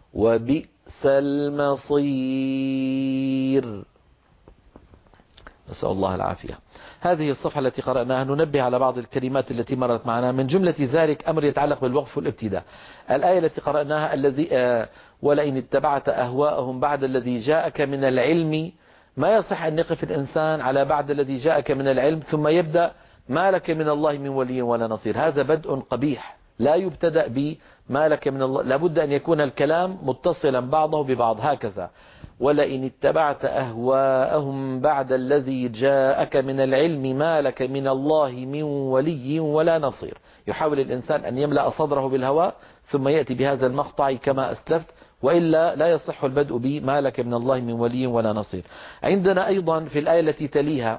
وبئس المصير. نسأل الله العافية. هذه الصفحة التي قرأناها ننبه على بعض الكلمات التي مرت معنا، من جملة ذلك أمر يتعلق بالوقف والابتداء. الآية التي قرأناها ولئن اتبعت أهواءهم بعد الذي جاءك من العلم، ما يصح أن يقف الإنسان على بعد الذي جاءك من العلم ثم يبدأ ما لك من الله من ولي ولا نصير. هذا بدء قبيح، لا يبتدأ بما لك من الله، لابد أن يكون الكلام متصلا بعضه ببعض هكذا. ولئن اتبعت أهواءهم بعد الذي جاءك من العلم ما لك من الله من ولي ولا نصير. يحاول الإنسان أن يملأ صدره بالهواء ثم يأتي بهذا المقطع كما أسلفت، وإلا لا يصح البدء بما لك من الله من ولي ولا نصير. عندنا أيضا في الآية التي تليها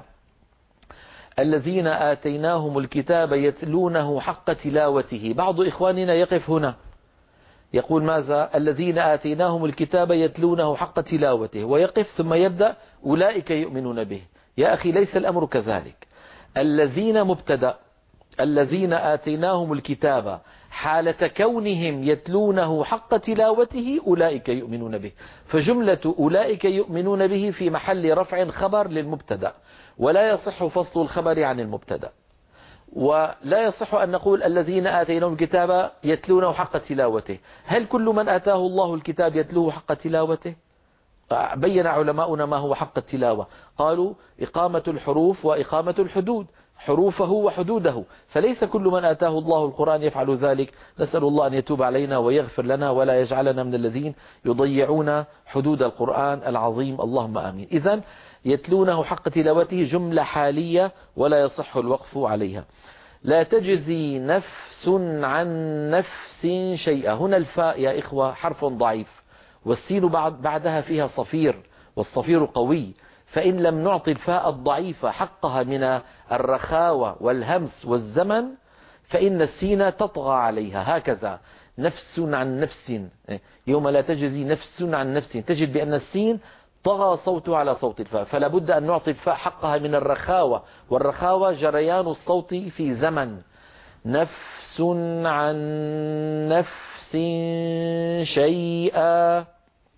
الذين آتيناهم الكتاب يتلونه حق تلاوته. بعض إخواننا يقف هنا يقول ماذا؟ الذين آتيناهم الكتاب يتلونه حق تلاوته، ويقف ثم يبدأ أولئك يؤمنون به. يا أخي ليس الأمر كذلك. الذين مبتدأ، الذين آتيناهم الكتاب حالة كونهم يتلونه حق تلاوته أولئك يؤمنون به، فجملة أولئك يؤمنون به في محل رفع خبر للمبتدأ، ولا يصح فصل الخبر عن المبتدأ. ولا يصح أن نقول الذين آتيناهم الكتاب يتلونه حق تلاوته. هل كل من آتاه الله الكتاب يتلوه حق تلاوته؟ بين علماؤنا ما هو حق التلاوة، قالوا إقامة الحروف وإقامة الحدود، حروفه وحدوده، فليس كل من آتاه الله القرآن يفعل ذلك. نسأل الله أن يتوب علينا ويغفر لنا ولا يجعلنا من الذين يضيعون حدود القرآن العظيم، اللهم آمين. إذن يتلونه حق تلاوته جملة حالية ولا يصح الوقف عليها. لا تجزي نفس عن نفس شيئا. هنا الفاء يا إخوة حرف ضعيف، والسين بعدها فيها صفير، والصفير قوي، فإن لم نعطي الفاء الضعيفة حقها من الرخاوة والهمس والزمن فإن السين تطغى عليها. هكذا نفس عن نفس، يوم لا تجزي نفس عن نفس، تجد بأن السين طغى صوته على صوت الفاء، فلا بد أن نعطي الفاء حقها من الرخاوة، والرخاوة جريان الصوت في زمن. نفس عن نفس شيئا.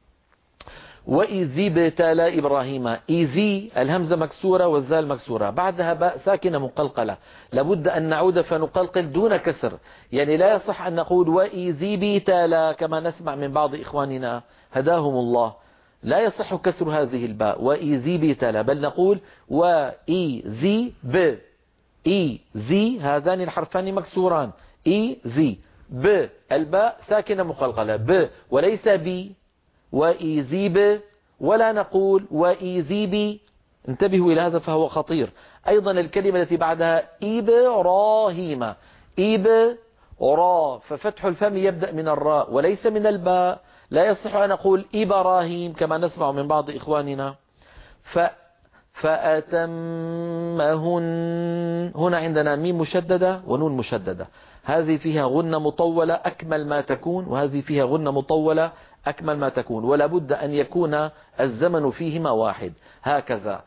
وإذ ابتلى إبراهيم، إذي الهمزة مكسورة والذال مكسورة، بعدها باء ساكنة مقلقلة، لابد أن نعود فنقلقل دون كسر. يعني لا يصح أن نقول وإذ ابتلى كما نسمع من بعض إخواننا هداهم الله، لا يصح كسر هذه الباء وإذ ابتلى، بل نقول وإذ ب، إذ هذان الحرفان مكسوران، إذ ب الباء ساكنة مقلقلة ب وليس بي، وإذيب، ولا نقول وإذيبي. انتبهوا إلى هذا فهو خطير. أيضا الكلمة التي بعدها إبراهيم، إب را، ففتح الفم يبدأ من الراء وليس من الباء، لا يصح أن أقول إبراهيم كما نسمع من بعض إخواننا. فأتمهن، هنا عندنا ميم مشددة ونون مشددة، هذه فيها غنة مطولة أكمل ما تكون، وهذه فيها غنة مطولة أكمل ما تكون، ولا بد أن يكون الزمن فيهما واحد. هكذا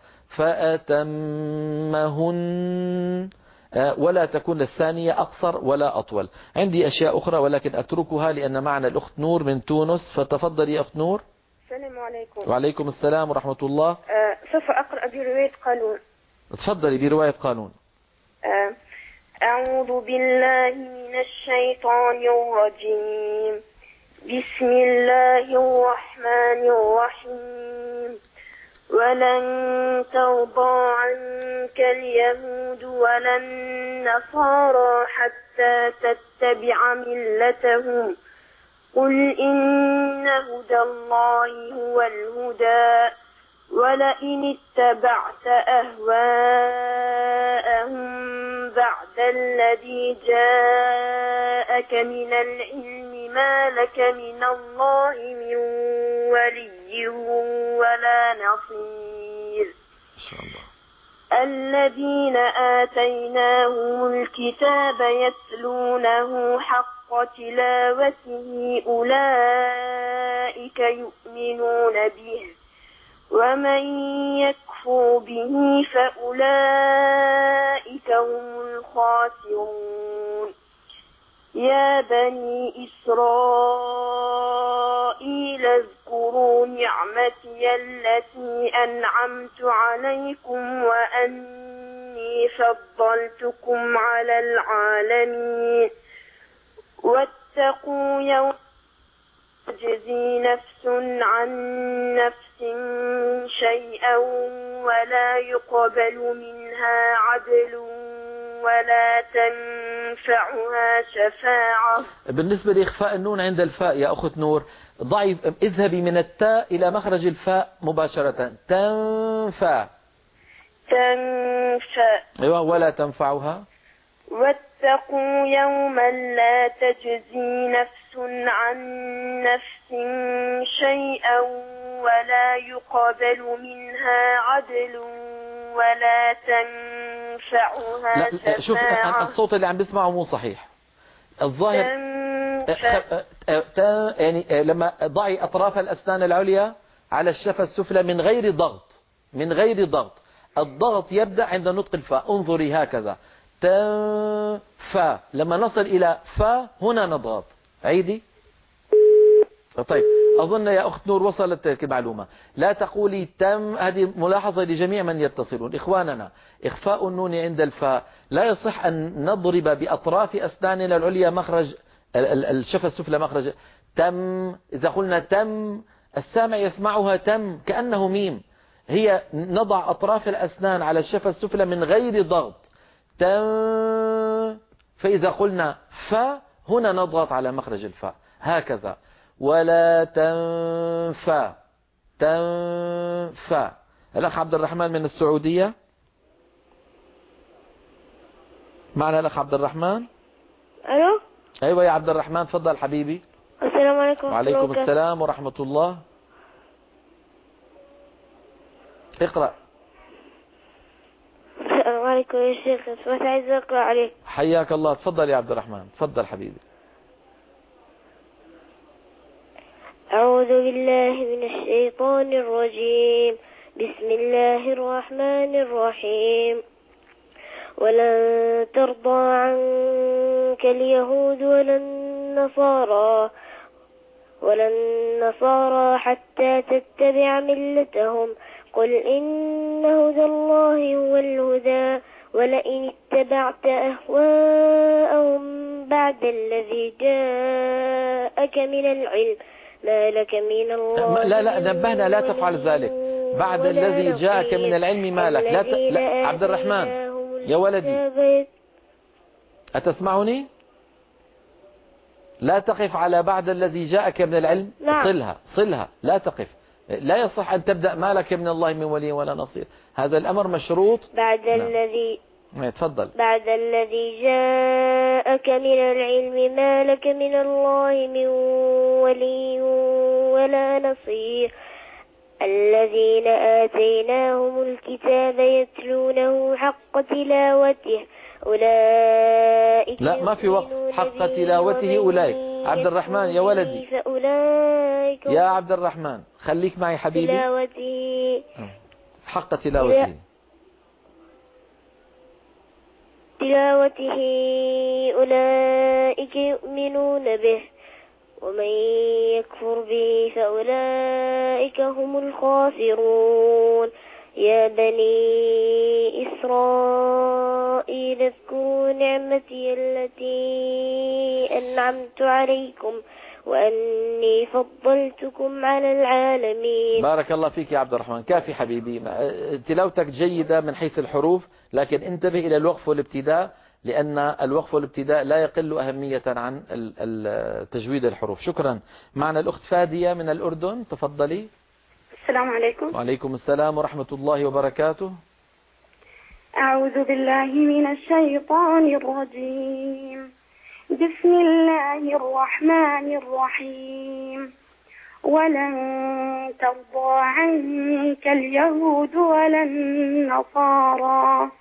فأتمهن، ولا تكون الثانية أقصر ولا أطول. عندي أشياء أخرى ولكن أتركها لأن معنا الأخت نور من تونس، فتفضل يا أخت نور. السلام عليكم. وعليكم السلام ورحمة الله. سوف أقرأ برواية قانون. تفضلي برواية قانون. أعوذ بالله من الشيطان الرجيم. بسم الله الرحمن الرحيم. ولن ترضى عنك اليهود ولا النصارى حتى تتبع ملتهم قل إن هدى الله هو الهدى ولئن اتبعت أهواءهم بعد الذي جاءك من العلم ما لك من الله من ولي ولا نصير. الذين آتيناهم الكتاب يتلونه حق تلاوته أولئك يؤمنون به ومن يكفر به فأولئك هم الخاسرون. يا بني إسرائيل اذكروا واذكروا نعمتي التي أنعمت عليكم وأني فضلتكم على العالمين واتقوا يوم تجزي نفس عن نفس شيئا ولا يقبل منها عدل ولا تنفعها شفاعة. بالنسبة لإخفاء النون عند الفاء يا أخت نور، اذهبي من التاء إلى مخرج الفاء مباشرة. تنفع. أيوة. ولا تنفعها. واتقوا يوما لا تجزي نفس عن نفس شيئا ولا يقبل منها عدل ولا تنفعها شفاعة. شوف الصوت اللي عم بسمعه مو صحيح. الظاهر يعني لما ضعي أطراف الأسنان العليا على الشفة السفلى من غير ضغط، من غير ضغط. الضغط يبدأ عند نطق الفاء. انظري هكذا فا، لما نصل إلى فا هنا نضغط. عيدي. طيب أظن يا أخت نور وصلت المعلومة. لا تقولي تم. هذه ملاحظة لجميع من يتصلون. إخواننا، إخفاء النون عند الفاء لا يصح أن نضرب بأطراف أسناننا العليا مخرج الشفة السفلى مخرج تم. إذا قلنا تم السامع يسمعها تم كأنه ميم. هي نضع أطراف الأسنان على الشفة السفلى من غير ضغط. تم. فإذا قلنا فا هنا نضغط على مخرج الفاء هكذا. ولا تنفع. تنفع. الأخ عبد الرحمن من السعودية معنا. الأخ عبد الرحمن. ألو. أيوة يا عبد الرحمن، تفضل حبيبي. السلام عليكم. وعليكم السلام ورحمة الله. اقرأ. السلام عليكم يا شيخ، بس عايز أقرأ عليك. حياك الله. تفضل يا عبد الرحمن، تفضل حبيبي. أعوذ بالله من الشيطان الرجيم. بسم الله الرحمن الرحيم. ولن ترضى عنك اليهود ولا النصارى حتى تتبع ملتهم. قل إن هدى الله هو الهدى ولئن اتبعت أهواءهم بعد الذي جاءك من العلم ما لك من الله. لا نبهنا لا تفعل ذلك. بعد الذي جاءك من العلم ما لك. لا عبد الرحمن يا ولدي، أتسمعني؟ لا تقف على بعد الذي جاءك من العلم. نعم. صلها لا تقف. لا يصح أن تبدأ ما لك من الله من ولي ولا نصير. هذا الأمر مشروط. بعد الذي تفضل. بعد الذي جاءك من العلم ما لك من الله من ولي ولا نصير. الذين آتيناهم الكتاب يتلونه حق تلاوته أولئك. لا ما في وقت. حق تلاوته أولئك. عبد الرحمن يا ولدي، يا عبد الرحمن خليك معي حبيبي. تلاوته حق تلاوته أولئك يؤمنون به ومن يكفر به فأولئك هم الخاسرون. يا بني إسرائيل اذكروا نعمتي التي أنعمت عليكم وأني فضلتكم على العالمين. بارك الله فيك يا عبد الرحمن. كافي حبيبي. تلاوتك جيدة من حيث الحروف، لكن انتبه إلى الوقف والابتداء، لأن الوقف والابتداء لا يقل أهمية عن تجويد الحروف. شكرا. معنا الأخت فادية من الأردن، تفضلي. السلام عليكم. وعليكم السلام ورحمة الله وبركاته. أعوذ بالله من الشيطان الرجيم. بسم الله الرحمن الرحيم. ولن ترضى عنك اليهود ولا النصارى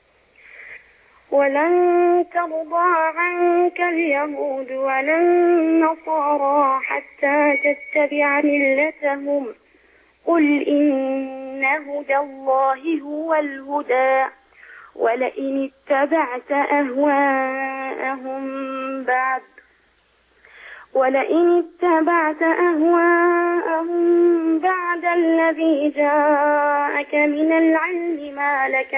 حتى تتبع ملتهم. قل إن هدى الله هو الهدى ولئن اتبعت أهواءهم لهم بعد الذي جاءك من العلم ما لك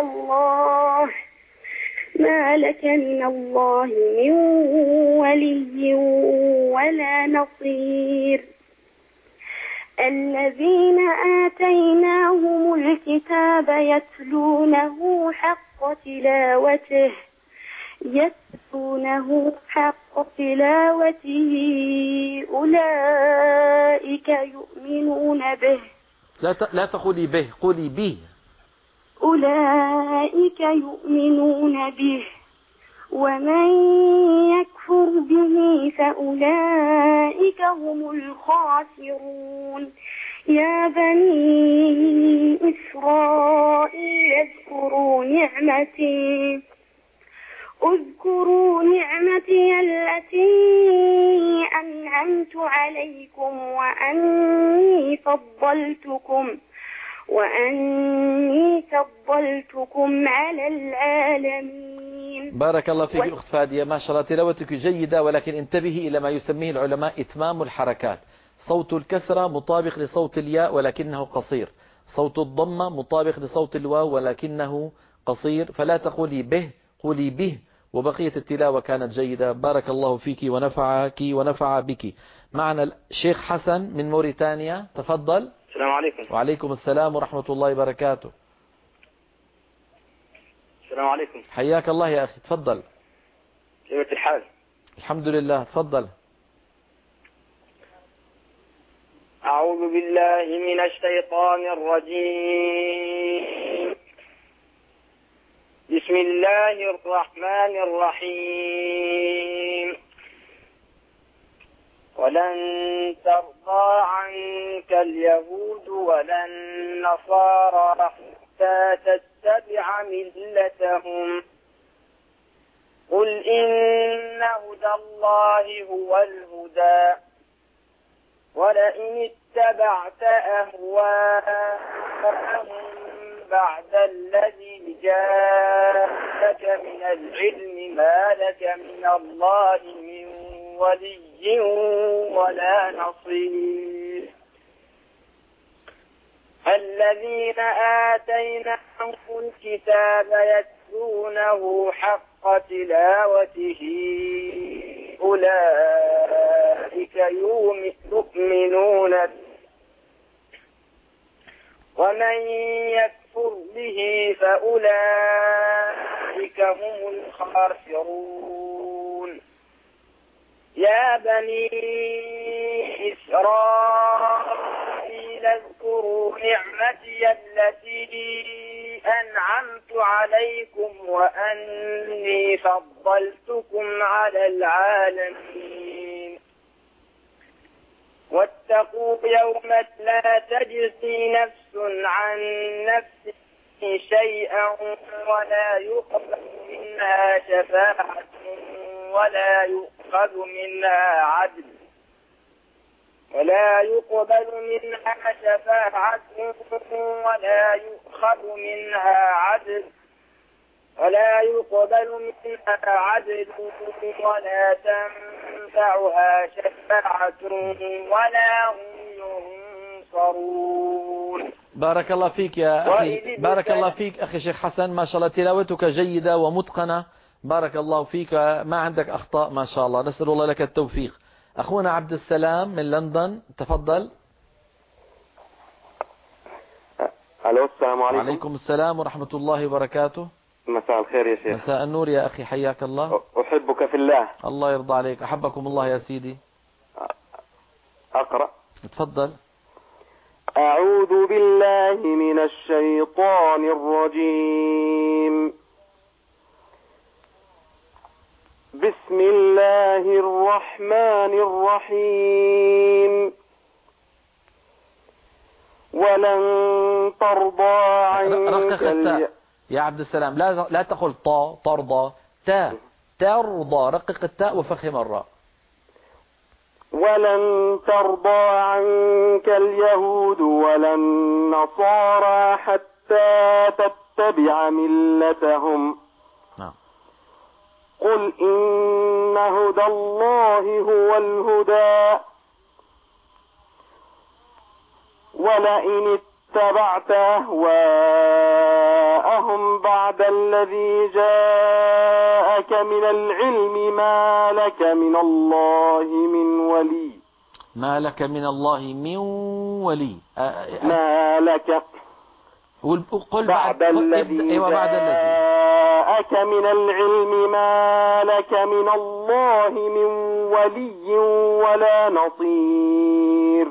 من الله من ولي ولا نصير. الذين آتيناهم الكتاب يتلونه حق تلاوته أولئك يؤمنون به. لا تقولي به، قولي به. أولئك يؤمنون به ومن يكفر به فأولئك هم الخاسرون. يا بني إسرائيل اذكروا نعمتي التي أنعمت عليكم وأني فضلتكم على العالمين. بارك الله فيك أخت فادية، ما شاء الله تلاوتك جيدة، ولكن انتبهي إلى ما يسميه العلماء إتمام الحركات. صوت الكسرة مطابق لصوت الياء ولكنه قصير، صوت الضمة مطابق لصوت الواو ولكنه قصير، فلا تقولي به، قولي به، وبقية التلاوة كانت جيدة. بارك الله فيك ونفعك ونفع بك. معنا الشيخ حسن من موريتانيا، تفضل. السلام عليكم. وعليكم السلام ورحمة الله وبركاته. السلام عليكم. حياك الله يا أخي، تفضل. كيف الحال؟ الحمد لله، تفضل. أعوذ بالله من الشيطان الرجيم. بسم الله الرحمن الرحيم. ولن ترضى عنك اليهود ولا النصارى حتى تتبع ملتهم. قل إن هدى الله هو الهدى ولئن اتبعت أهواءهم بعد الذي جاءك من العلم ما لك من الله من ولي ولا نصير. الذين آتيناهم الكتاب يتلونه حق تلاوته أولئك يؤمنون به ومن يكفر به فأولئك هم الخاسرون. يا بني إسرائيل اذكروا نعمتي التي أنعمت عليكم وأني فضلتكم على العالمين. واتقوا يوما لا تجزي نفس عن نفس شيئا ولا يقبل منها شفاعة ولا يؤخذ منها شفاعة ولا يقبل منها عدل ولا تنفعها شفاعة ولا هم ينصرون. بارك الله فيك يا أخي، بارك الله فيك أخي شيخ حسن، ما شاء الله تلاوتك جيدة ومتقنة، بارك الله فيك، ما عندك أخطاء ما شاء الله، نسأل الله لك التوفيق. أخونا عبد السلام من لندن، تفضل. الو، السلام عليكم. وعليكم السلام ورحمة الله وبركاته. مساء الخير يا شيخ. مساء النور يا أخي، حياك الله. أحبك في الله. الله يرضى عليك، أحبكم الله يا سيدي. أقرأ. تفضل. أعوذ بالله من الشيطان الرجيم. بسم الله الرحمن الرحيم. ولن ترضى عنك يا عبد السلام، لا تقل طا ترضى، تا ترضى، رقق التاء وفخم الراء. ولن ترضى عنك اليهود ولا النصارى حتى تتبع ملتهم. قل إن هدى الله هو الهدى ولئن اتبعت أهواءهم بعد الذي جاءك من العلم ما لك من الله من ولي. ما لك من الله من ولي. ما لك قل بعد الذي جاءك من العلم ما لك من الله من ولي ولا نصير.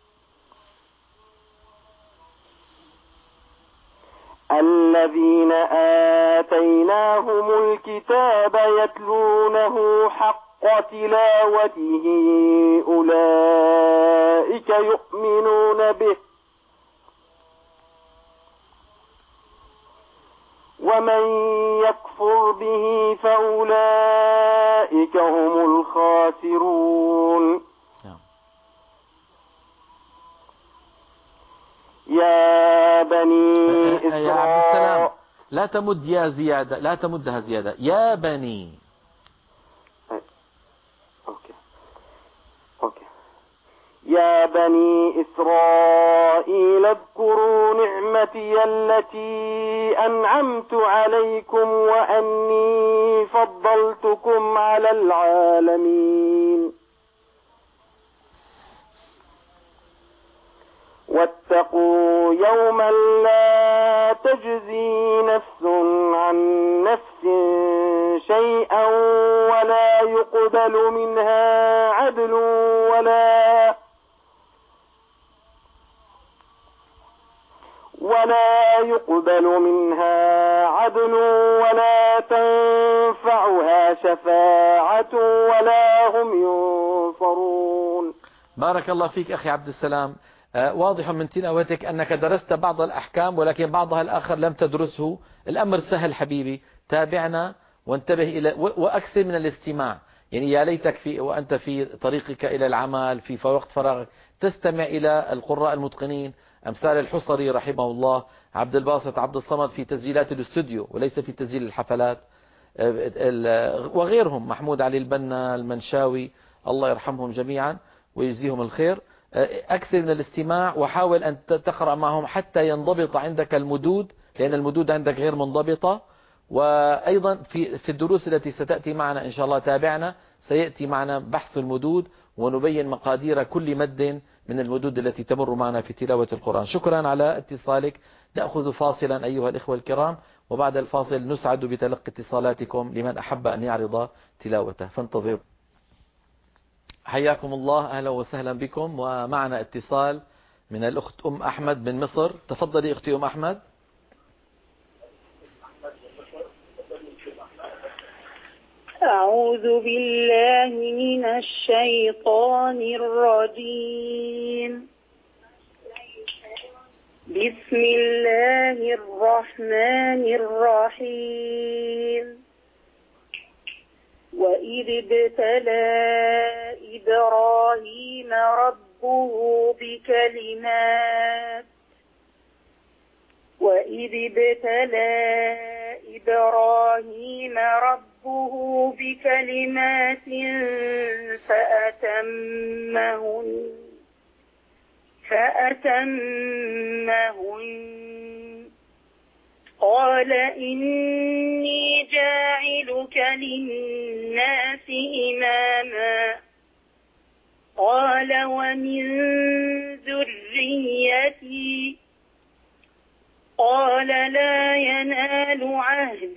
الذين آتيناهم الكتاب يتلونه حق تلاوته أولئك يؤمنون به ومن يكفر به فأولئك هم الخاسرون. يا بني إسرائيل. يا عبد السلام لا تمد يا زيادة، لا تمدها زيادة. يا بني. أوكي. يا بني إسرائيل اذكروا نعمتي التي أنعمت عليكم وأني فضلتكم على العالمين. واتقوا يوما لا تجزي نفس عن نفس شيئا ولا يقبل منها عدل ولا تنفعها شفاعة ولا هم ينصرون. بارك الله فيك أخي عبد السلام. واضح من تلاوتك أنك درست بعض الأحكام ولكن بعضها الآخر لم تدرسه. الأمر سهل حبيبي، تابعنا وانتبه إلى وأكثر من الاستماع. يعني يا ليتك وأنت في طريقك إلى العمل في وقت فراغك تستمع إلى القراء المتقنين أمثال الحصري رحمه الله، عبد الباسط، عبد الصمد في تسجيلات الاستوديو وليس في تسجيل الحفلات، وغيرهم، محمود علي البنا، المنشاوي، الله يرحمهم جميعا ويجزيهم الخير. أكثر من الاستماع وحاول أن تقرأ معهم حتى ينضبط عندك المدود، لأن المدود عندك غير منضبطة. وأيضا في الدروس التي ستأتي معنا إن شاء الله تابعنا، سيأتي معنا بحث المدود ونبين مقادير كل مد من المدود التي تمر معنا في تلاوة القرآن. شكرا على اتصالك. نأخذ فاصلا أيها الإخوة الكرام، وبعد الفاصل نسعد بتلقي اتصالاتكم لمن أحب أن يعرض تلاوته، فانتظروا. حياكم الله، أهلا وسهلا بكم. ومعنا اتصال من الأخت أم أحمد من مصر. تفضلي أختي أم أحمد. أعوذ بالله من الشيطان الرجيم. بسم الله الرحمن الرحيم. وإذ ابتلى إبراهيم ربه بكلمات فأتمهن قال إني جاعلك للناس إماما قال ومن ذريتي قال لا ينال عهد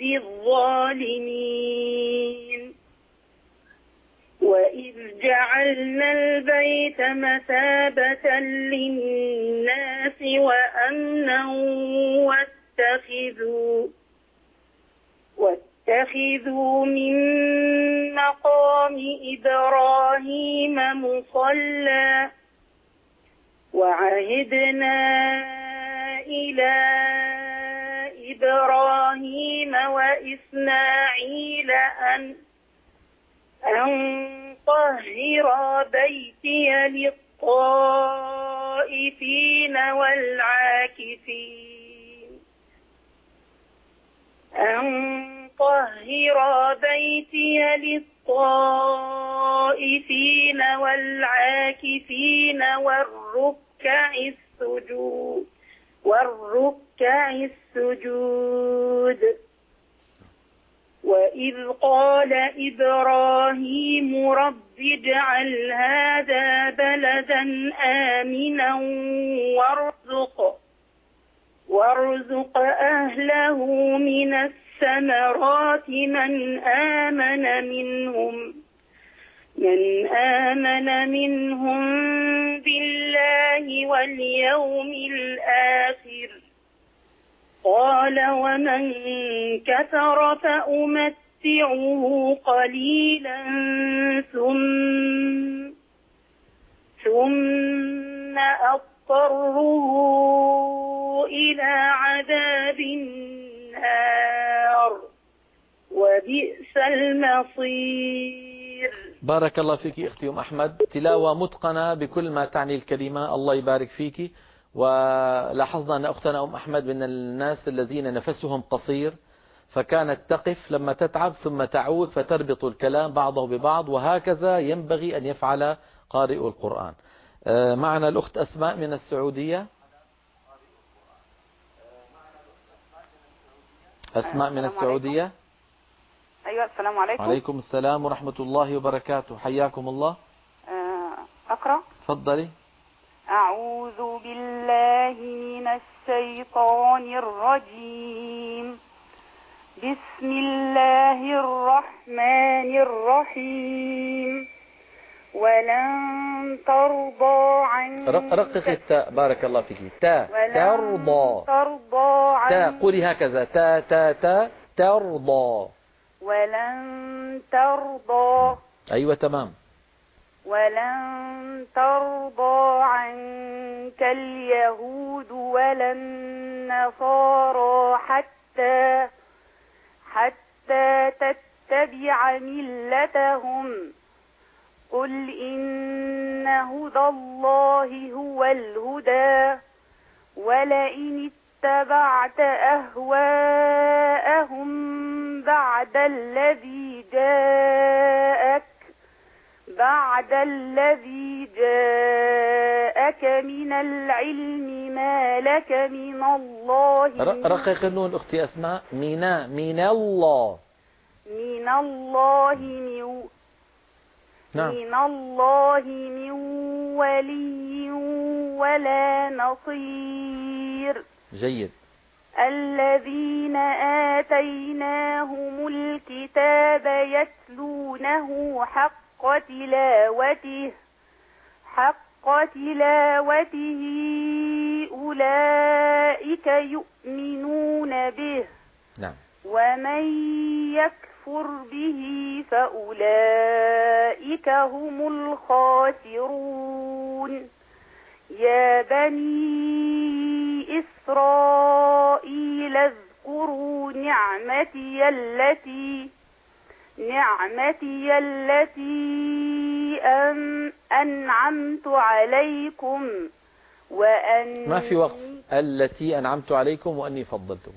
الظالمين. وإذ جعلنا البيت مثابة للناس وأمنا واتخذوا من مقام إبراهيم مصلى وعهدنا إلى إبراهيم وإسماعيل أن طهرا بيتي للطائفين والعاكفين والركع السجود. وإذ قال إبراهيم رب اجعل هذا بلدا آمنا وارزق أهله من الثمرات من آمن منهم بالله واليوم الآخر. قال ومن كفر فأمتعه قليلا ثم أضطره إلى عذاب النار وبئس المصير. بارك الله فيك أختي أم أحمد، تلاوة متقنة بكل ما تعني الكلمة، الله يبارك فيك. ولاحظنا أن أختنا أم أحمد من الناس الذين نفسهم قصير، فكانت تقف لما تتعب ثم تعود فتربط الكلام بعضه ببعض، وهكذا ينبغي أن يفعل قارئ القرآن. معنا الأخت أسماء من السعودية. أسماء من السعودية. أيوة، السلام عليكم. وعليكم السلام ورحمة الله وبركاته، حياكم الله. أقرأ. تفضلي. أعوذ بالله من الشيطان الرجيم. بسم الله الرحمن الرحيم. ولن ترضى عنك. رقق التاء، بارك الله فيك. تاء. ترضى. تاء، قولي هكذا. تاء تاء تاء. ترضى. ولن ترضى. أيوة تمام. ولن ترضى عنك اليهود ولا النصارى حتى تتبع ملتهم. قل إن هدى الله هو الهدى ولئن اتبعت أهواءهم بعد الذي جاءك من العلم ما لك من الله. رقق النون أختي أسماء. من الله. من الله نعم. من الله من ولي ولا نصير. جيد. الذين آتيناهم الكتاب يتلونه حق تلاوته أولئك يؤمنون به. نعم. ومن يكفر به فأولئك هم الخاسرون. يا بني إسرائيل اذكروا نعمتي التي أنعمت عليكم وأني ما في وقف. التي أنعمت عليكم وأني فضلتكم.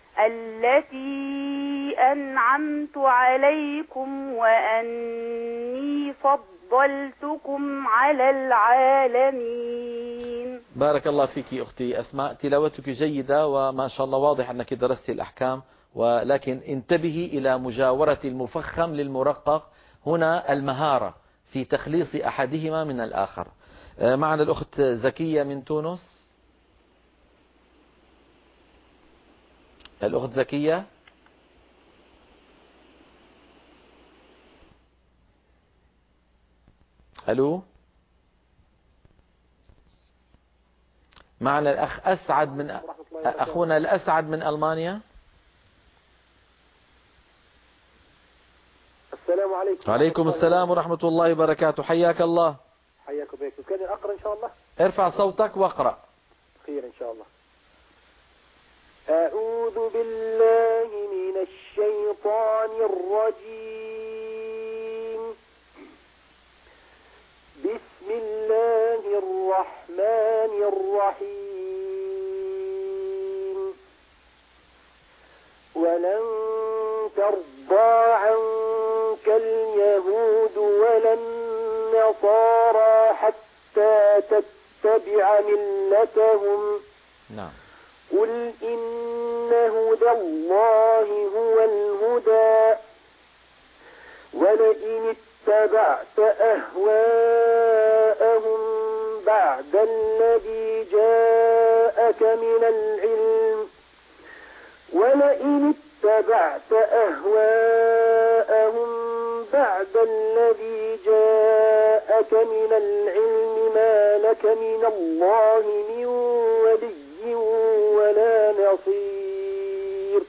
التي أنعمت عليكم وأني فضلتكم على العالمين. بارك الله فيك أختي أسماء، تلاوتك جيدة وما شاء الله واضح أنك درست الأحكام، ولكن انتبهي إلى مجاورة المفخم للمرقق، هنا المهارة في تخليص أحدهما من الآخر. معنا الأخت زكية من تونس. الأخت زكية. ألو. معنا الأخ أسعد من أخونا الأسعد من ألمانيا. السلام عليكم. وعليكم السلام ورحمة الله وبركاته، حياك الله. حياكم بك. ممكن أقرأ إن شاء الله؟ ارفع صوتك واقرأ. خير إن شاء الله. أعوذ بالله من الشيطان الرجيم. بسم الله الرحمن الرحيم. ولن ترضى عنك اليهود ولا النصارى حتى تتبع أتبع ملتهم نعم. قل إن هدى الله هو الهدى ولئن اتبعت أهواءهم بعد الذي جاءك من العلم ما لك من الله من ولي ولا نصير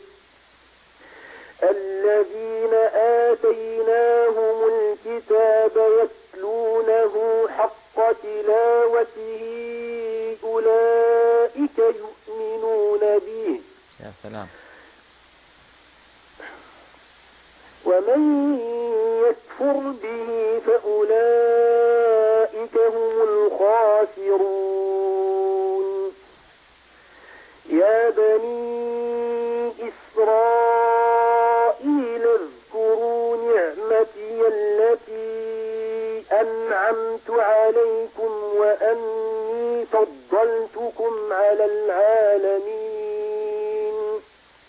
الذين آتيناهم الكتاب يتلونه حق تلاوته أولئك يؤمنون به. يا سلام. ومن يكفر به فأولئك هم الخاسرون. يا بني إسرائيل اذكروا نعمتي التي أنعمت عليكم وأني فضلتكم على العالمين.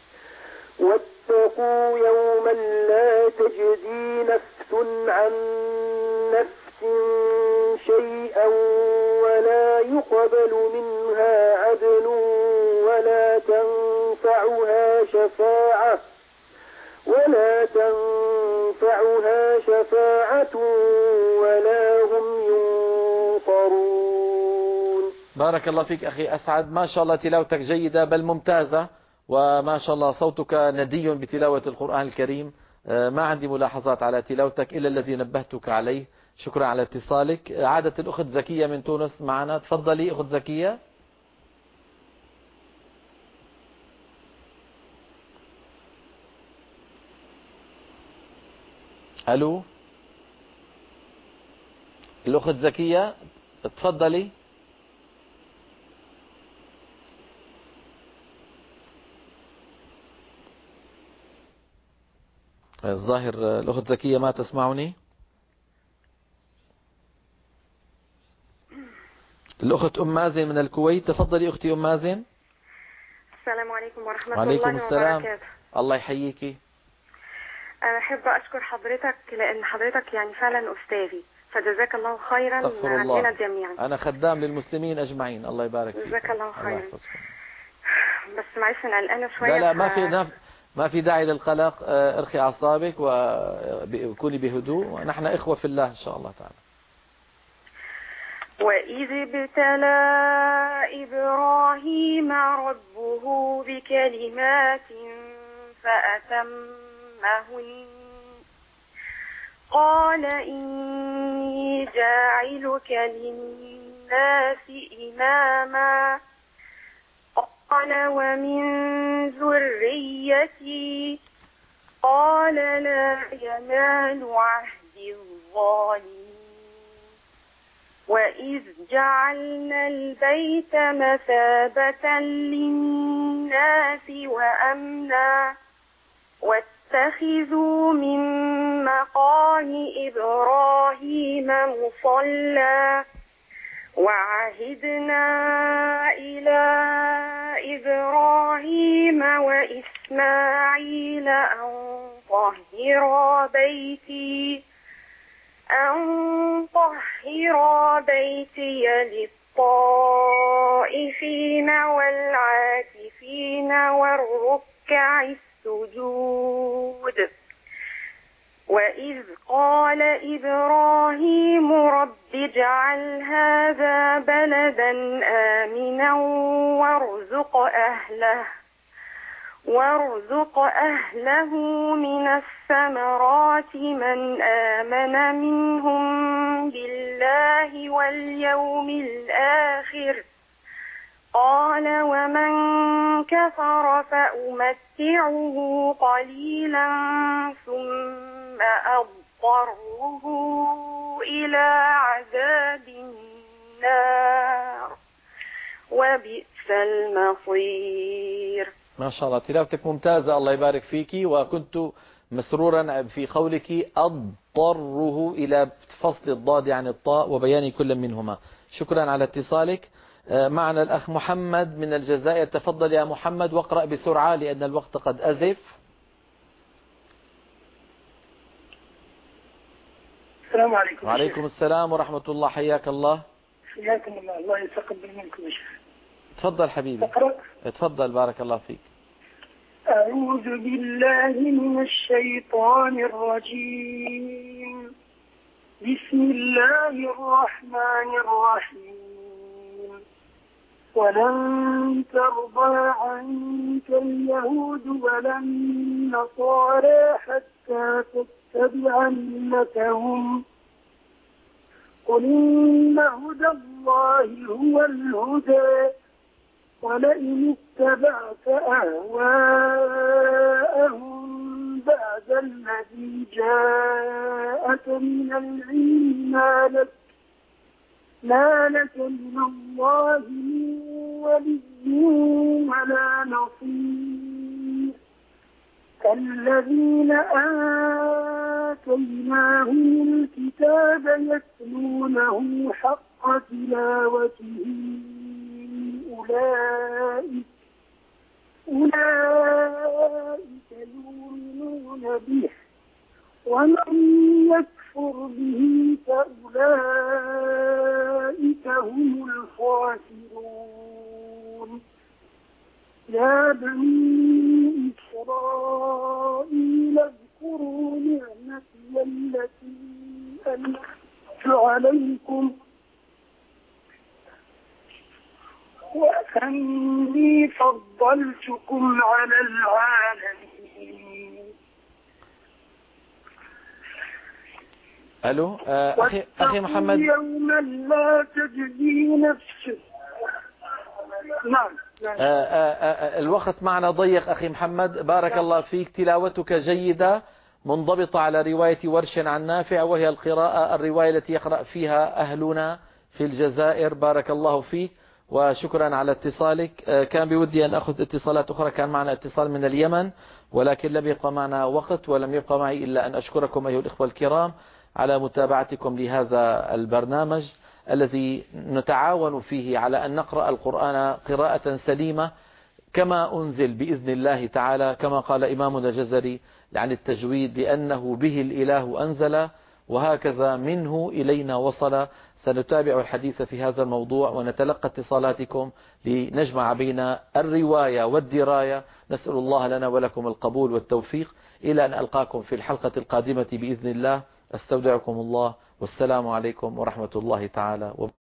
واتقوا يوما لا تجزي نفس عن نفس شيئا ولا يقبل منها عدل ولا تنفعها شفاعة ولا هم ينصرون. بارك الله فيك أخي أسعد، ما شاء الله تلاوتك جيدة بل ممتازة، وما شاء الله صوتك ندي بتلاوة القرآن الكريم. ما عندي ملاحظات على تلاوتك إلا الذي نبهتك عليه. شكرا على اتصالك. عادت الأخت زكية من تونس معنا، تفضلي أخت زكية. ألو الأخت زكية تفضلي. الظاهر الأخت زكية ما تسمعني. الأخت أم مازن من الكويت، تفضلي أختي أم مازن. السلام عليكم ورحمة وعليكم الله السلام. وبركاته. الله يحييكي. أنا أحب أشكر حضرتك لأن حضرتك يعني فعلا أستاذي، فجزاك الله خيرا عننا جميعا. أنا خدام للمسلمين أجمعين، الله يبارك فيك. جزاك الله خيرا. بس معلش أنا قلقانة شوية. لا ما في داعي للقلق، ارخي أعصابك وكوني بهدوء، ونحن إخوة في الله إن شاء الله تعالى. وإذ ابتلى إبراهيم ربه بكلمات فأتمهن قال إني جاعلك للناس إماما قال ومن ذريتي قال لا ينال عهد الظالمين وإذ جعلنا البيت مثابة للناس وأمنا واتخذوا من مقام إبراهيم مصلى وعهدنا إلى إبراهيم وإسماعيل أن طهرا بيتي للطائفين والعاكفين والركع السجود. وإذ قال إبراهيم رب اجعل هذا بلدا آمنا وارزق أهله من الثمرات من آمن منهم بالله واليوم الآخر قال ومن كفر فأمتعه قليلا ثم أضطره إلى عذاب النار وبئس المصير. ما شاء الله تلاوتك ممتازة، الله يبارك فيكي، وكنت مسرورا في قولك أضطره إلى فصل الضاد عن الطاء وبيان كل منهما. شكرا على اتصالك. معنا الأخ محمد من الجزائر. تفضل يا محمد واقرأ بسرعة لأن الوقت قد أزف. السلام عليكم. وعليكم السلام ورحمة الله. حياك الله. حياكم الله. الله يتقبل منكم يا شيخ. تفضل حبيبي. تفضل بارك الله فيك. أعوذ بالله من الشيطان الرجيم. بسم الله الرحمن الرحيم. ولن ترضى عنك اليهود ولا النصارى حتى تتبع ملتهم قل إن هدى الله هو الهدى ولئن اتبعت أهواءهم بعد الذي جاءك من العلم ما لك من الله من ولي ولا نصير. الذين آتيناهم الكتاب يتلونه حق تلاوته أولئك يؤمنون به ومن يكفر به فأولئك هم الخاسرون. يا بني إسرائيل اذكروا نعمتي التي أنعمت عليكم وأني فضلتكم على العالمين. ألو أخي محمد. يوما لا تجزي نفس. نعم. الوقت معنا ضيق أخي محمد. بارك الله فيك. تلاوتك جيدة منضبطة على رواية ورش عن نافع وهي الرواية التي يقرأ فيها أهلنا في الجزائر. بارك الله فيك وشكرا على اتصالك. كان بودي أن أخذ اتصالات أخرى. كان معنا اتصال من اليمن ولكن لم يبقى معنا وقت ولم يبقى معي إلا أن أشكركم أيها الإخوة الكرام على متابعتكم لهذا البرنامج الذي نتعاون فيه على أن نقرأ القرآن قراءة سليمة كما أنزل بإذن الله تعالى، كما قال إمامنا الجزري عن التجويد لأنه به الإله أنزل وهكذا منه إلينا وصل. سنتابع الحديث في هذا الموضوع ونتلقى اتصالاتكم لنجمع بين الرواية والدراية. نسأل الله لنا ولكم القبول والتوفيق. إلى أن ألقاكم في الحلقة القادمة بإذن الله. استودعكم الله والسلام عليكم ورحمة الله تعالى وبركاته.